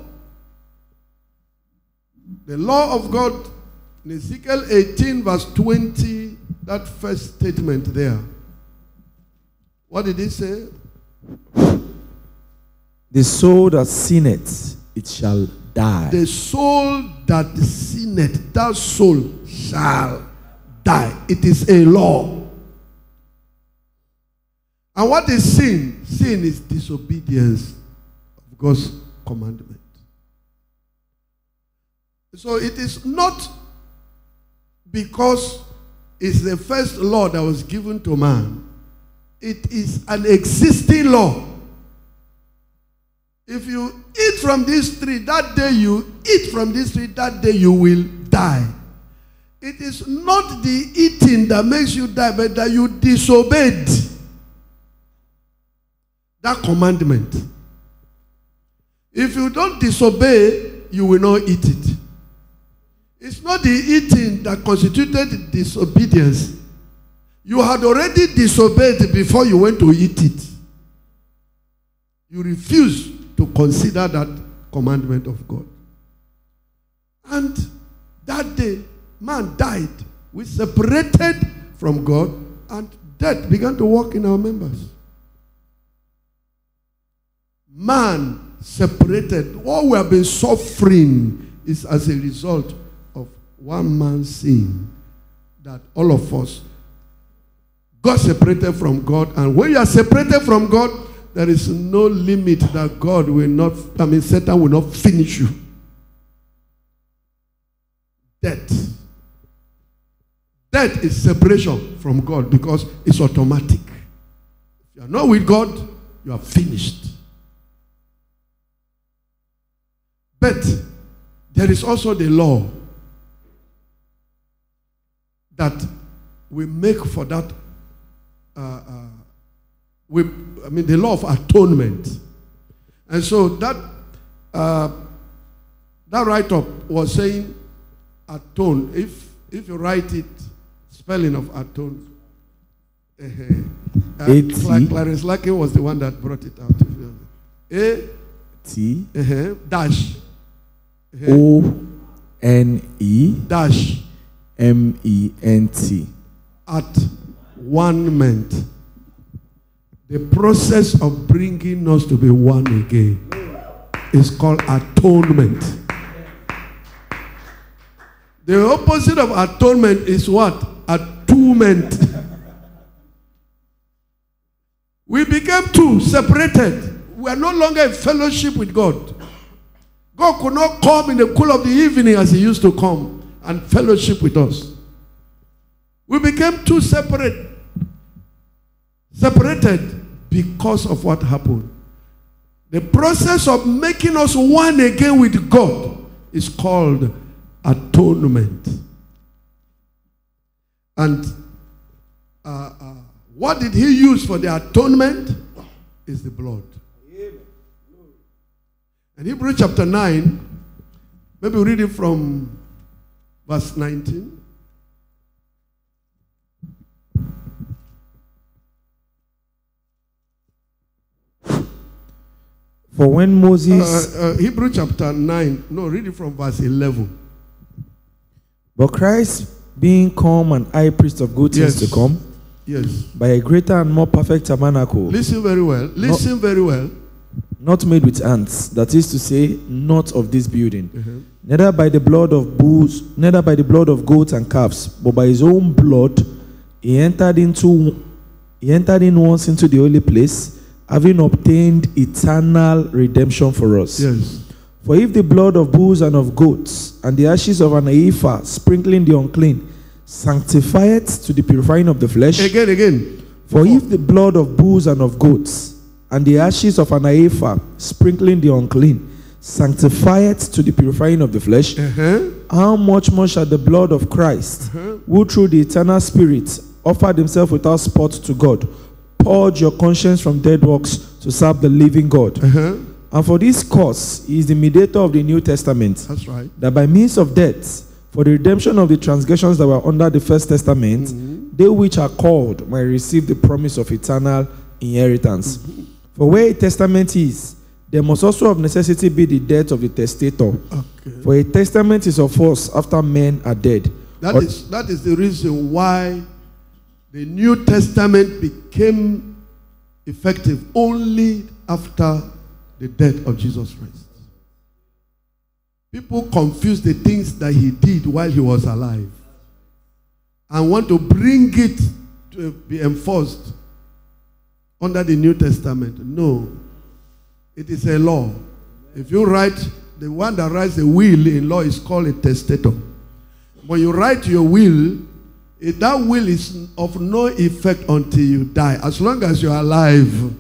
The law of God in Ezekiel 18 verse 20, that first statement there. What did he say? The soul that sinneth, it shall die. The soul that sinneth, that soul shall die. It is a law. And what is sin? Sin is disobedience of God's commandment. So it is not because it's the first law that was given to man. It is an existing law. If you eat from this tree, that day you eat from this tree, that day you will die. It is not the eating that makes you die, but that you disobeyed that commandment. If you don't disobey, you will not eat it. It's not the eating that constituted disobedience. You had already disobeyed before you went to eat it. You refused to consider that commandment of God. And that day, man died. We separated from God, and death began to work in our members. Man separated. What we have been suffering is as a result of one man's sin, that all of us got separated from God. And when you are separated from God, there is no limit that God will not, Satan will not finish you. Death. Death is separation from God because it's automatic. If you are not with God, you are finished. But there is also the law that we make for that the law of atonement. And so that write-up was saying atone. If you write it, spelling of atone. Clarence Lakin was the one that brought it out. T dash O-N-E dash M-E-N-T. At-one-ment. The process of bringing us to be one again is called atonement. The opposite of atonement is what? Attunement. We became two, separated. We are no longer in fellowship with God. God could not come in the cool of the evening as he used to come and fellowship with us. We became two separated because of what happened. The process of making us one again with God is called atonement. And what did he use for the atonement? Is the blood. And Hebrews chapter 9, maybe we read it from verse 19. For when Moses... Hebrews chapter 9, no, read it from verse 11. But Christ, being come and high priest of good things to come, yes, by a greater and more perfect tabernacle. Listen very well. Listen very well. Not made with hands, that is to say, not of this building. Neither by the blood of bulls, neither by the blood of goats and calves, but by his own blood, he entered in once into the holy place, having obtained eternal redemption for us. Yes. For if the blood of bulls and of goats, and the ashes of an heifer, sprinkling the unclean, sanctifieth to the purifying of the flesh. Again. For if the blood of bulls and of goats, and the ashes of an heifer, sprinkling the unclean, sanctifieth to the purifying of the flesh, how much more shall the blood of Christ, who through the eternal Spirit offered himself without spot to God, purge your conscience from dead works to serve the living God? And for this cause, he is the mediator of the New Testament. That's right. That by means of death, for the redemption of the transgressions that were under the first testament, they which are called might receive the promise of eternal inheritance. For where a testament is, there must also of necessity be the death of the testator. For a testament is of force after men are dead. That is the reason why the New Testament became effective only after the death of Jesus Christ. People confuse the things that he did while he was alive and want to bring it to be enforced under the New Testament. No. It is a law. If you write, the one that writes a will in law is called a testator. When you write your will, that will is of no effect until you die. As long as you are alive,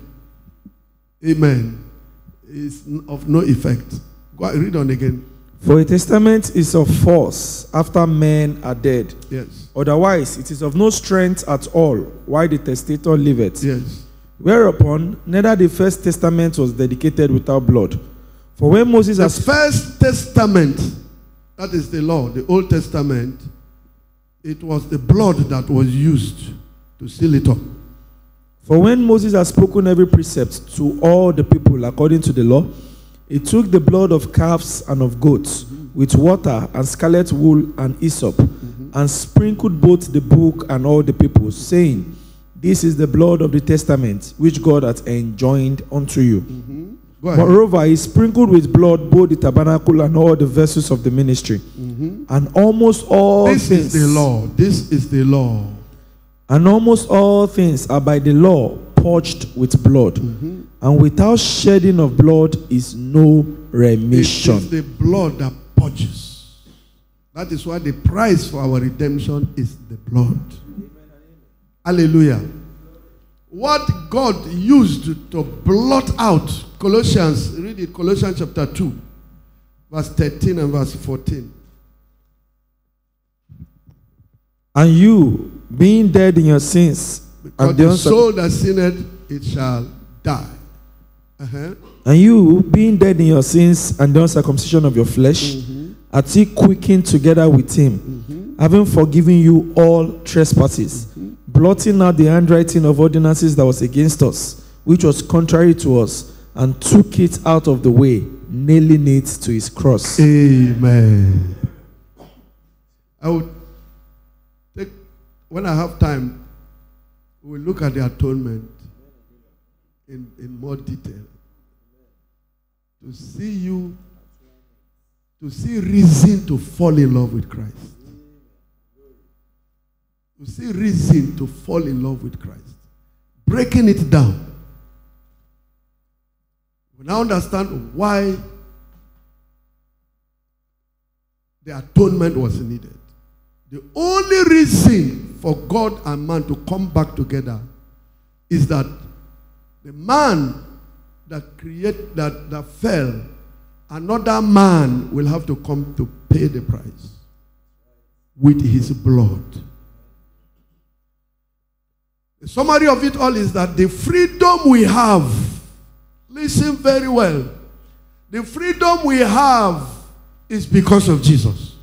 amen, it's of no effect. Go ahead, read on again. For a testament is of force after men are dead. Yes. Otherwise, it is of no strength at all while the testator liveth. Yes. Whereupon, neither the first testament was dedicated without blood. For when Moses the first testament, that is the law, the Old Testament, it was the blood that was used to seal it up. For when Moses had spoken every precept to all the people according to the law, he took the blood of calves and of goats with water and scarlet wool and hyssop, and sprinkled both the book and all the people, saying, This is the blood of the testament which God hath enjoined unto you. Moreover, he sprinkled with blood both the tabernacle and all the vessels of the ministry. And almost all things... This is the law. This is the law. And almost all things are by the law purged with blood. And without shedding of blood is no remission. It is the blood that purges. That is why the price for our redemption is the blood. Hallelujah. What God used to blot out, Colossians, read it, Colossians chapter 2, verse 13 and verse 14. And you, being dead in your sins Because the soul that sinned, it shall die. And you, being dead in your sins and the uncircumcision of your flesh, are ye quickened together with him, having forgiven you all trespasses, blotting out the handwriting of ordinances that was against us, which was contrary to us, and took it out of the way, nailing it to his cross. Amen. I would take, when I have time, we'll look at the atonement in more detail. To see reason to fall in love with Christ. To see reason to fall in love with Christ. Breaking it down. We now understand why the atonement was needed. The only reason for God and man to come back together is that the man that fell, another man will have to come to pay the price with his blood. The summary of it all is that the freedom we have, listen very well, the freedom we have is because of Jesus.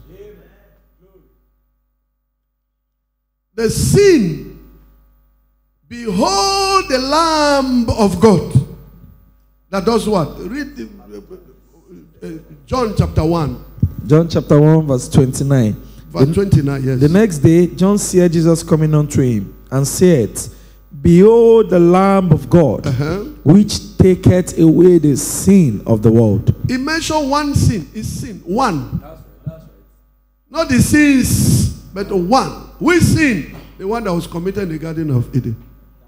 The sin, behold the Lamb of God that does what? Read John chapter 1. John chapter 1 verse 29. Verse 29, yes. The next day, John saw Jesus coming unto him, and said, Behold the Lamb of God, which taketh away the sin of the world. He mentioned one sin. It's sin. One. That's right. Not the sins, but one. Which sin? The one that was committed in the Garden of Eden.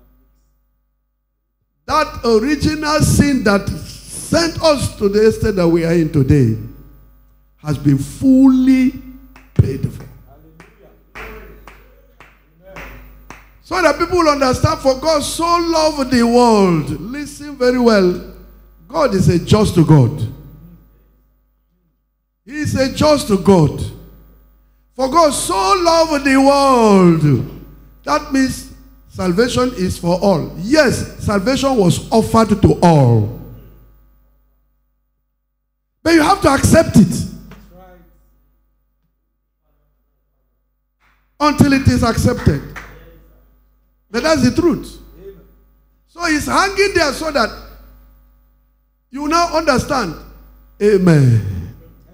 That original sin that sent us to the state that we are in today has been fully paid for. So that people will understand, for God so loved the world. Listen very well. God is a just God. He is a just God. For God so loved the world. That means salvation is for all. Yes, salvation was offered to all. But you have to accept it. Until it is accepted. But that's the truth. So he's hanging there so that you now understand. Amen.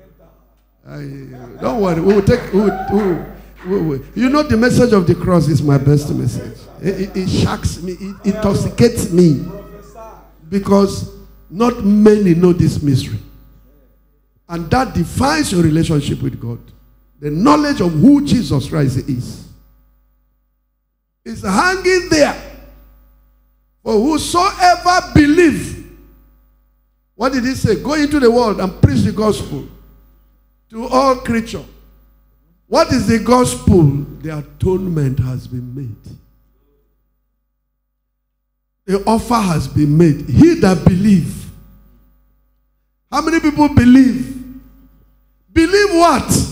Don't worry. We will take. You know, the message of the cross is my best message. It shocks me. It intoxicates me. Because not many know this mystery. And that defines your relationship with God. The knowledge of who Jesus Christ is. Is hanging there. For whosoever believe. What did he say? Go into the world and preach the gospel to all creatures. What is the gospel? The atonement has been made. The offer has been made. He that believe. How many people believe? Believe what?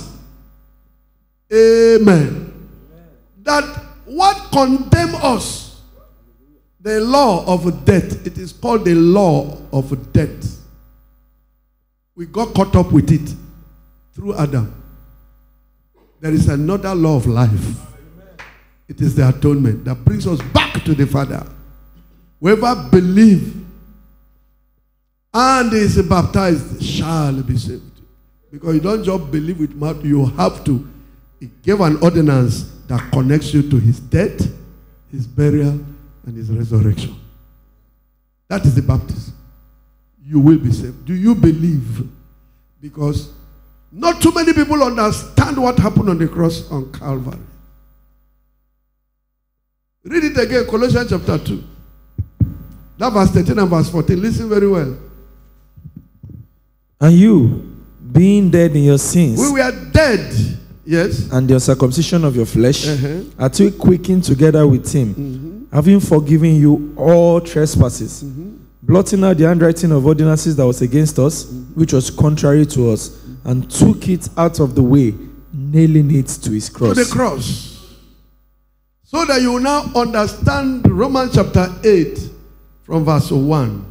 Amen. That what condemn us? The law of death. It is called the law of death. We got caught up with it through Adam. There is another law of life. It is the atonement that brings us back to the Father. Whoever believes and is baptized shall be saved. Because you don't just believe with mouth, you have to. He gave an ordinance that connects you to his death, his burial, and his resurrection. That is the baptism. You will be saved. Do you believe? Because not too many people understand what happened on the cross on Calvary. Read it again, Colossians chapter 2. That verse 13 and verse 14. Listen very well. And you, being dead in your sins, we were dead, yes, and the circumcision of your flesh, are you quickened together with him, having forgiven you all trespasses, blotting out the handwriting of ordinances that was against us, which was contrary to us, and took it out of the way, nailing it to his cross. To the cross. So that you will now understand Romans chapter 8 from verse 1.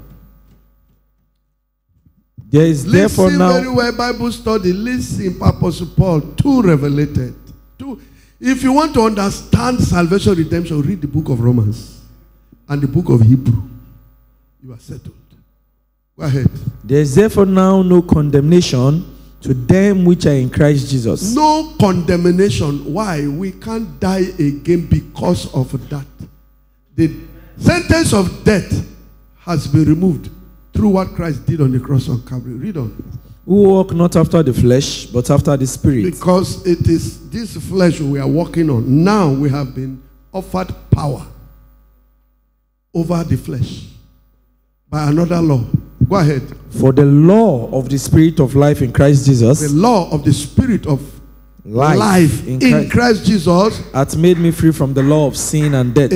There is therefore listen now. Very well, Bible study. Listen, Apostle Paul, too revelated. If you want to understand salvation, redemption, read the book of Romans and the book of Hebrew. You are settled. Go ahead. There is therefore now no condemnation to them which are in Christ Jesus. No condemnation. Why? We can't die again because of that. The sentence of death has been removed through what Christ did on the cross on Calvary. Read on. Who walk not after the flesh, but after the Spirit. Because it is this flesh we are walking on. Now we have been offered power over the flesh by another law. Go ahead. For the law of the Spirit of life in Christ Jesus. The law of the Spirit of life in Christ Jesus hath made me free from the law of sin and death.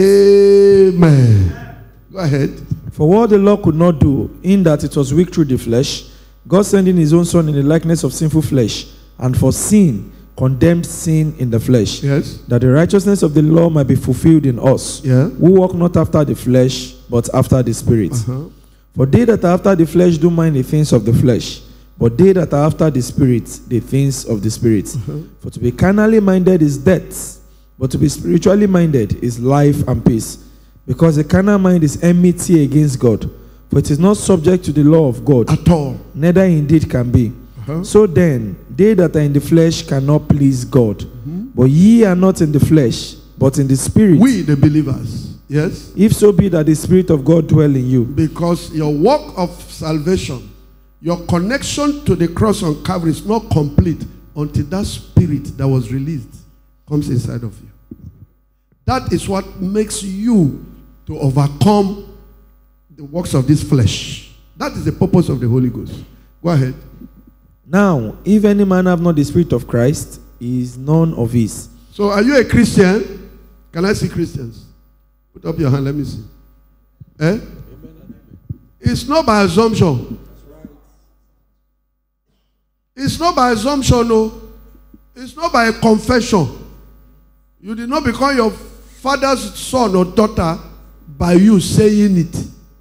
Amen. Go ahead. For what the law could not do, in that it was weak through the flesh, God sending his own Son in the likeness of sinful flesh, and for sin, condemned sin in the flesh, yes, that the righteousness of the law might be fulfilled in us, who walk not after the flesh, but after the Spirit. For they that are after the flesh do mind the things of the flesh, but they that are after the Spirit, the things of the Spirit. For to be carnally minded is death, but to be spiritually minded is life and peace. Because the carnal mind is enmity against God, for it is not subject to the law of God at all, neither indeed can be. So then, they that are in the flesh cannot please God. But ye are not in the flesh, but in the Spirit. We, the believers, yes. If so be that the Spirit of God dwell in you. Because your work of salvation, your connection to the cross on Calvary is not complete until that Spirit that was released comes inside of you. That is what makes you to overcome the works of this flesh. That is the purpose of the Holy Ghost. Go ahead. Now, if any man have not the Spirit of Christ, he is none of his. So, are you a Christian? Can I see Christians? Put up your hand, let me see. Eh? It's not by assumption. It's not by assumption, no. It's not by a confession. You did not become your father's son or daughter by you saying it.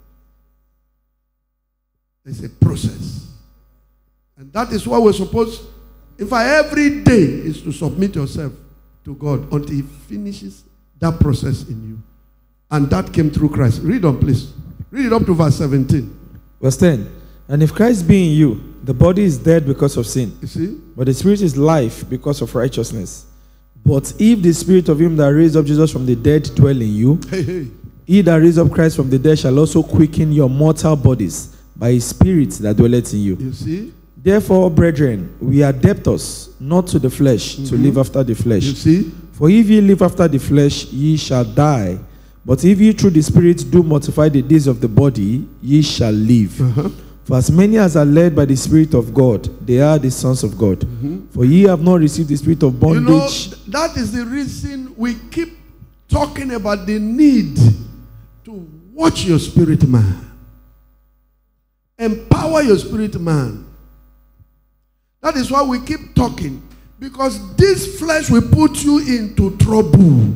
It's a process. And that is what we're supposed, in fact, every day is to submit yourself to God until He finishes that process in you. And that came through Christ. Read on, please. Read it up to verse 17. Verse 10. And if Christ be in you, the body is dead because of sin. You see? But the Spirit is life because of righteousness. But if the Spirit of him that raised up Jesus from the dead dwell in you, he that raised up Christ from the dead shall also quicken your mortal bodies by his Spirit that dwelleth in you. You see? Therefore, brethren, we are debtors, not to the flesh, to live after the flesh. You see? For if ye live after the flesh, ye shall die. But if ye through the Spirit do mortify the deeds of the body, ye shall live. For as many as are led by the Spirit of God, they are the sons of God. For ye have not received the spirit of bondage. You know, that is the reason we keep talking about the need to watch your spirit man. Empower your spirit man. That is why we keep talking. Because this flesh will put you into trouble.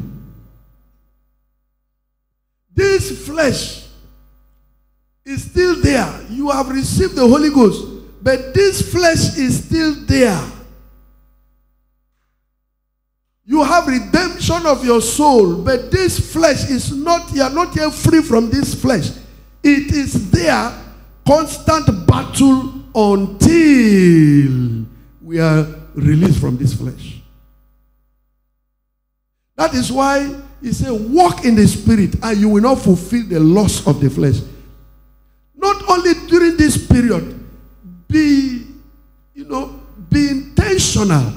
This flesh is still there. You have received the Holy Ghost, but this flesh is still there. You have redemption of your soul, but this flesh is not, you are not yet free from this flesh. It is there, constant battle until we are released from this flesh. That is why he said, walk in the Spirit and you will not fulfill the lust of the flesh. Not only during this period, be intentional,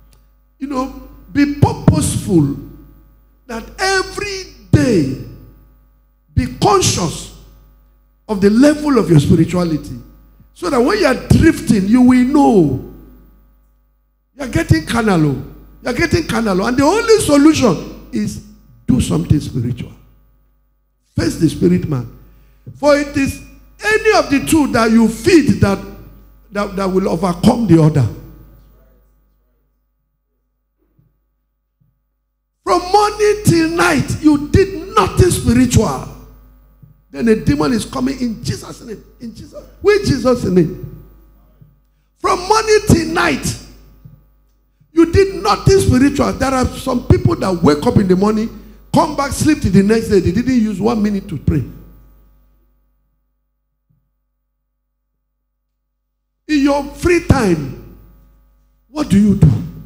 be purposeful, that every day be conscious of the level of your spirituality. So that when you are drifting, you will know. You are getting carnal. You are getting carnal. And the only solution is do something spiritual. Face the spirit man. For it is any of the two that you feed that will overcome the other. From morning till night, you did nothing spiritual. Then a demon is coming in Jesus' name. In Jesus. With Jesus' name. From morning till night, you did nothing spiritual. There are some people that wake up in the morning, come back, sleep till the next day. They didn't use 1 minute to pray. In your free time, what do you do?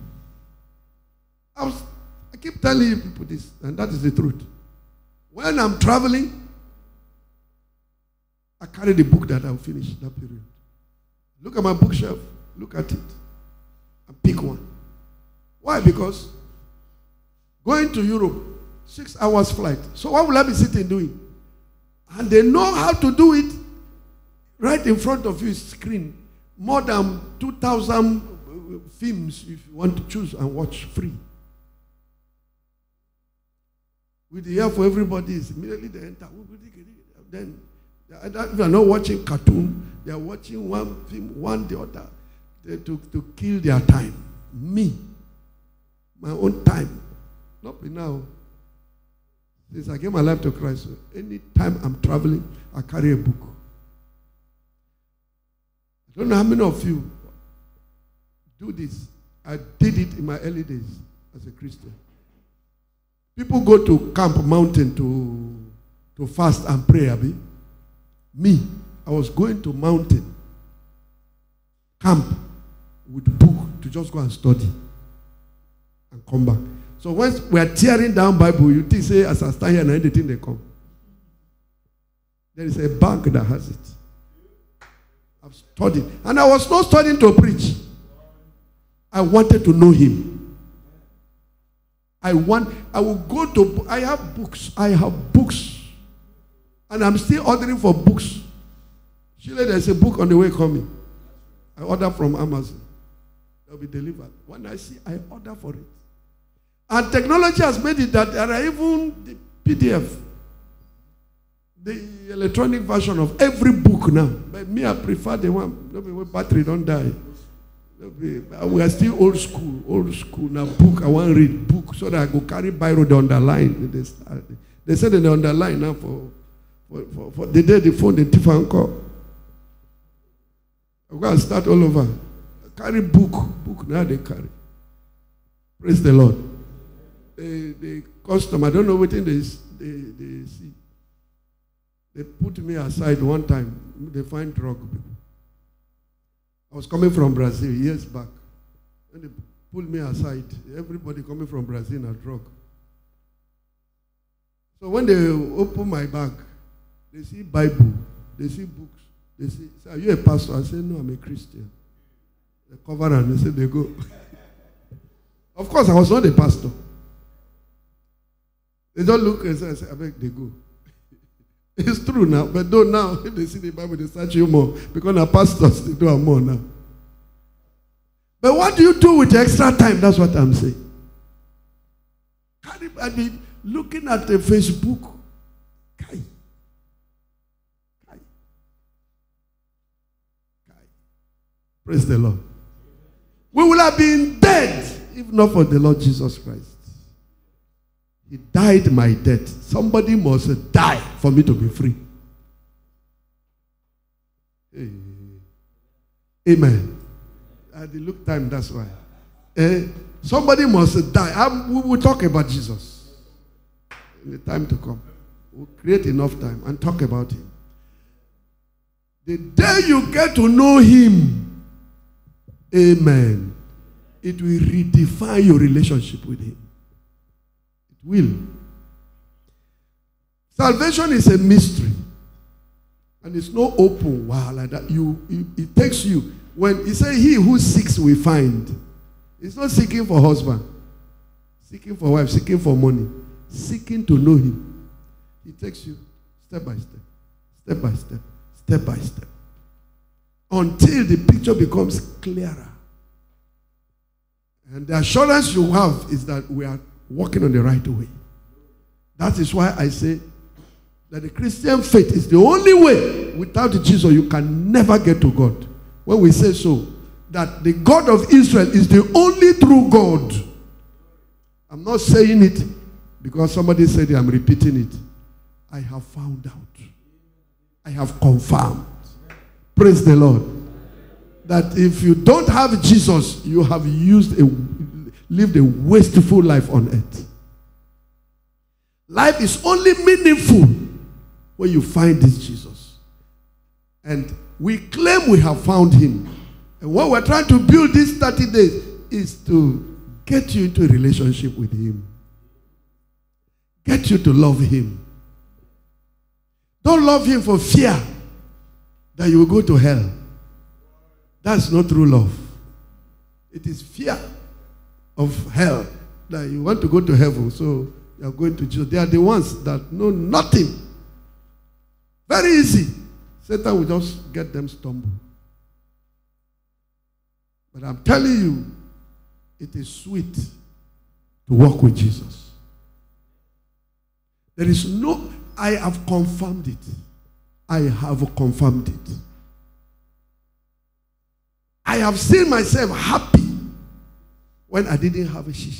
I keep telling you people this, and that is the truth. When I'm traveling, I carry the book that I'll finish that period. Look at my bookshelf, look at it, and pick one. Why? Because going to Europe, 6 hours flight. So what will I be sitting doing? And they know how to do it right in front of you, screen. More than 2,000 films if you want to choose and watch free. With the ear for everybody is immediately they enter. Then they are not watching cartoon. They are watching one film, one the other, to kill their time. Me, my own time. Not be now. Since I gave my life to Christ, so any time I'm traveling, I carry a book. I don't know how many of you do this. I did it in my early days as a Christian. People go to Camp Mountain to fast and pray, Abi. Me, I was going to mountain, camp with book to just go and study and come back. So once we are tearing down Bible, you think, say, as I stand here and anything they come. There is a bank that has it. I've studied. And I was not studying to preach. I wanted to know him. I will go to, I have books. And I'm still ordering for books. Surely there's a book on the way coming. I order from Amazon. They'll be delivered. When I see, I order for it. And technology has made it that there are even the PDF, the electronic version of every book now. But me, I prefer the one where battery don't die. We are still old school. Now book, I want to read book so that I go carry Biro the underline. They said in the underline now for the day the phone, the Tiffany call. I'm going to start all over. Carry book now they carry. Praise the Lord. The custom, I don't know what they see. They put me aside one time. They find drug people. I was coming from Brazil years back. And they pulled me aside. Everybody coming from Brazil na drug. So when they open my bag, they see Bible, they see books. They say, are you a pastor? I say, no, I'm a Christian. They cover and they say, they go. Of course, I was not a pastor. They don't look and say, I beg, they go. It's true now, but don't now. If they see the Bible, they search you more. Because now pastors, they do more now. But what do you do with extra time? That's what I'm saying. I mean, looking at the Facebook. Praise the Lord. We will have been dead if not for the Lord Jesus Christ. He died my death. Somebody must die for me to be free. Hey. Amen. At the look time, that's why. Somebody must die. We will talk about Jesus in the time to come. We'll create enough time and talk about him. The day you get to know him, amen, it will redefine your relationship with him. It will. Salvation is a mystery. And it's not open, wow, like that. It takes you. When he says he who seeks will find. It's not seeking for husband. Seeking for wife. Seeking for money. Seeking to know him. He takes you step by step. Step by step. Step by step. Until the picture becomes clearer. And the assurance you have is that we are walking on the right way. That is why I say that the Christian faith is the only way. Without Jesus, you can never get to God. When we say so, that the God of Israel is the only true God. I'm not saying it Because somebody said I'm repeating it. I have found out. I have confirmed. Praise the Lord. That if you don't have Jesus, you have lived a wasteful life on earth. Life is only meaningful when you find this Jesus. And we claim we have found him. And what we're trying to build these 30 days is to get you into a relationship with him. Get you to love him. Don't love him for fear that you will go to hell. That's not true love. It is fear of hell that you want to go to heaven, so you are going to Jesus. They are the ones that know nothing. Very easy. Satan will just get them stumble. But I'm telling you, it is sweet to walk with Jesus. There is no, I have confirmed it. I have confirmed it. I have seen myself happy when I didn't have a shishi.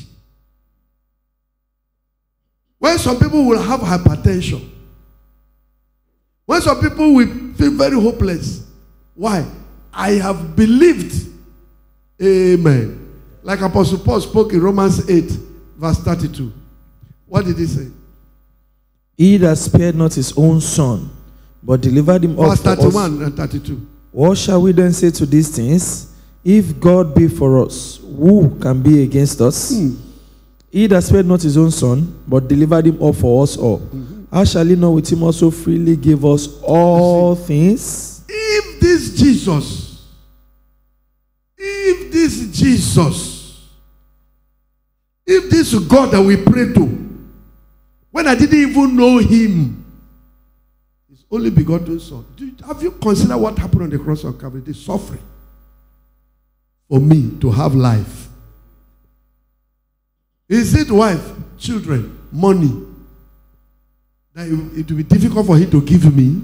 When some people will have hypertension. When some people will feel very hopeless. Why? I have believed. Amen. Like Apostle Paul spoke in Romans 8, verse 32. What did he say? He that spared not his own son, but delivered him up verse for us. 31 and 32. What shall we then say to these things? If God be for us, who can be against us? He that spared not his own son, but delivered him up for us all. How shall he not with him also freely give us all things? If this Jesus, if this God that we pray to, when I didn't even know him, his only begotten son. Have you considered what happened on the cross of Calvary? The suffering for me to have life. Is it wife, children, money that it will be difficult for him to give me?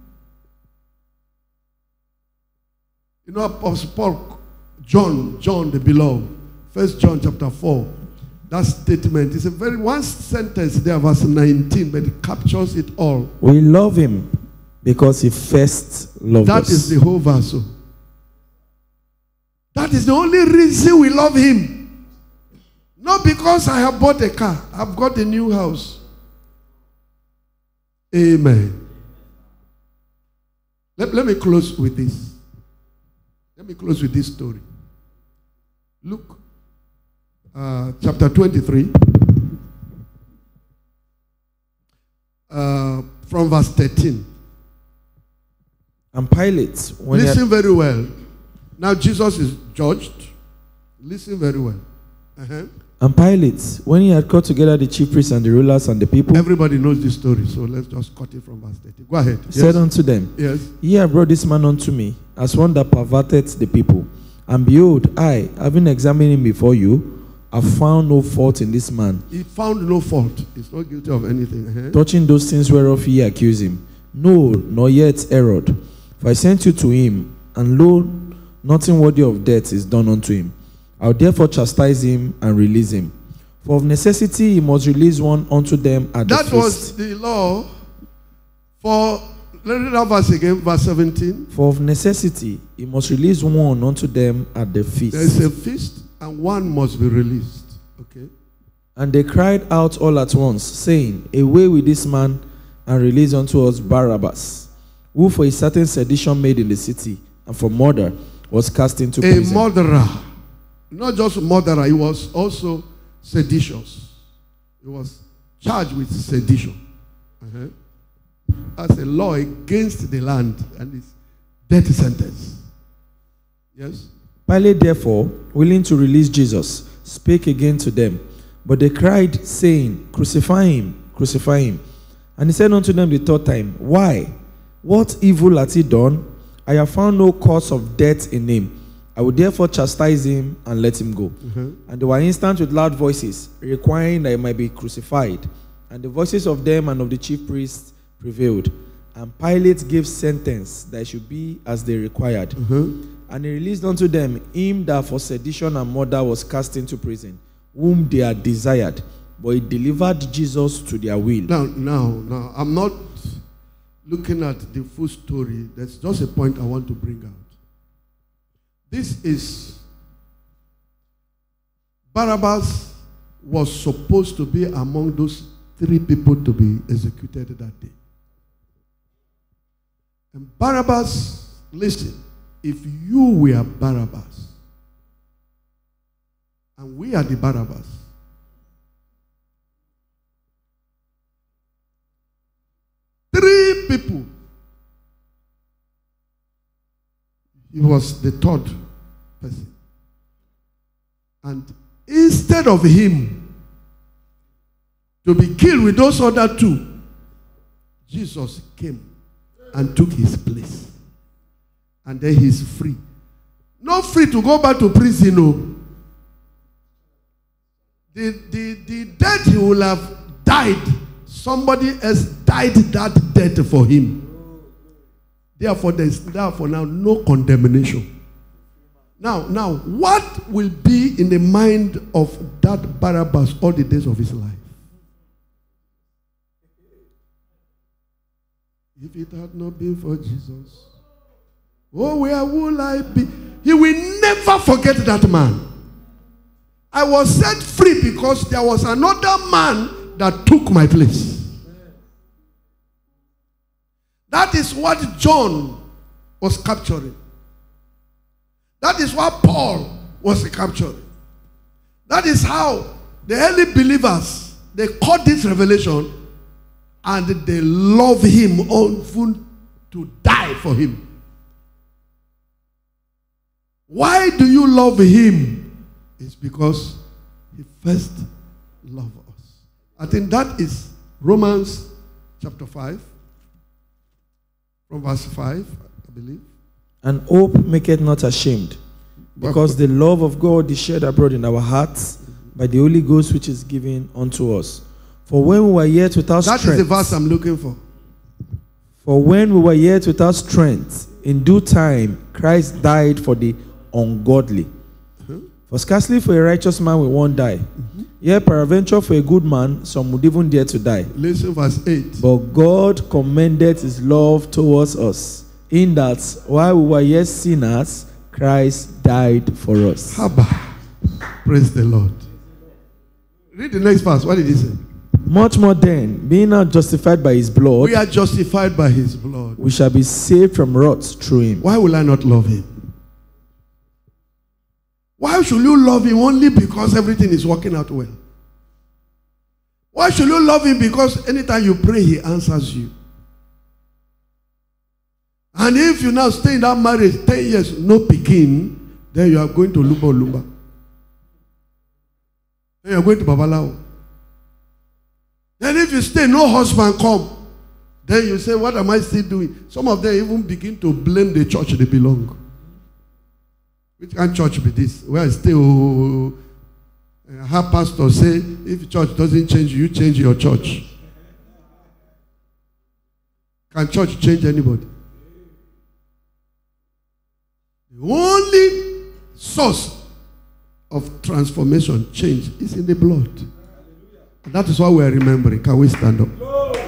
You know, Apostle Paul, John the beloved, 1 John chapter 4, that statement is a very one sentence there, verse 19, but it captures it all. We love him because he first loved us. That is the whole verse. That is the only reason we love him. Not because I have bought a car. I've got a new house. Amen. Let me close with this. Let me close with this story. Luke chapter 23. From verse 13. And Pilate, listen very well. Now Jesus is judged. Listen very well. And Pilate, when he had called together the chief priests and the rulers and the people, everybody knows this story, so let's just cut it from verse 13. Go ahead. Said unto them, yes, ye have brought this man unto me as one that perverted the people. And behold, I, having examined him before you, have found no fault in this man. He found no fault. He's not guilty of anything. Touching those things whereof ye accuse him. No, nor yet Herod. For I sent you to him, and lo, nothing worthy of death is done unto him. I will therefore chastise him and release him. For of necessity he must release one unto them at the feast. That was the law. For, let me read that verse again, verse 17. For of necessity he must release one unto them at the feast. There is a feast, and one must be released. Okay. And they cried out all at once, saying, away with this man, and release unto us Barabbas, who for a certain sedition made in the city, and for murder was cast into prison. A murderer. Not just murderer, he was also seditious. He was charged with sedition. That's a law against the land, and it's death sentence. Yes? Pilate therefore, willing to release Jesus, spake again to them. But they cried, saying, crucify him, crucify him. And he said unto them the third time, why? What evil hath he done? I have found no cause of death in him. I will therefore chastise him and let him go. And they were instant with loud voices, requiring that he might be crucified. And the voices of them and of the chief priests prevailed. And Pilate gave sentence that it should be as they required. And he released unto them him that for sedition and murder was cast into prison, whom they had desired, but he delivered Jesus to their will. Now, I'm not looking at the full story. There's just a point I want to bring out. This is Barabbas was supposed to be among those 3 people to be executed that day. And Barabbas, listen, if you were Barabbas, and we are the Barabbas, three people, he was the third person. And instead of him to be killed with those other 2, Jesus came and took his place. And then he's free. Not free to go back to prison, no. The death he will have died, somebody else died that death for him. Therefore, there's now no condemnation. Now, what will be in the mind of that Barabbas all the days of his life? If it had not been for Jesus, oh, where would I be? He will never forget that man. I was set free because there was another man that took my place. That is what John was capturing. That is what Paul was capturing. That is how the early believers, they caught this revelation and they love him even to die for him. Why do you love him? It's because he first loved us. I think that is Romans chapter 5, from verse 5, I believe. And hope maketh not ashamed, because the love of God is shed abroad in our hearts by the Holy Ghost which is given unto us. For when we were yet without strength... That is the verse I'm looking for. For when we were yet without strength, in due time Christ died for the ungodly. For scarcely for a righteous man will one die. Yet peradventure for a good man some would even dare to die. Listen, verse 8. But God commended his love towards us, in that while we were yet sinners, Christ died for us. Haba. Praise the Lord. Read the next verse. What did he say? Much more then, being now justified by his blood, we are justified by his blood. We shall be saved from wrath through him. Why will I not love him? Why should you love him only because everything is working out well? Why should you love him because anytime you pray, he answers you? And if you now stay in that marriage 10 years, no pikin, then you are going to Lumba. Then you are going to Babalao. Then if you stay, no husband come, then you say, what am I still doing? Some of them even begin to blame the church they belong. Which kind of church be this? Where I stay, have pastor say, if church doesn't change, you change your church. Can church change anybody? The only source of transformation, change, is in the blood. And that is why we are remembering. Can we stand up?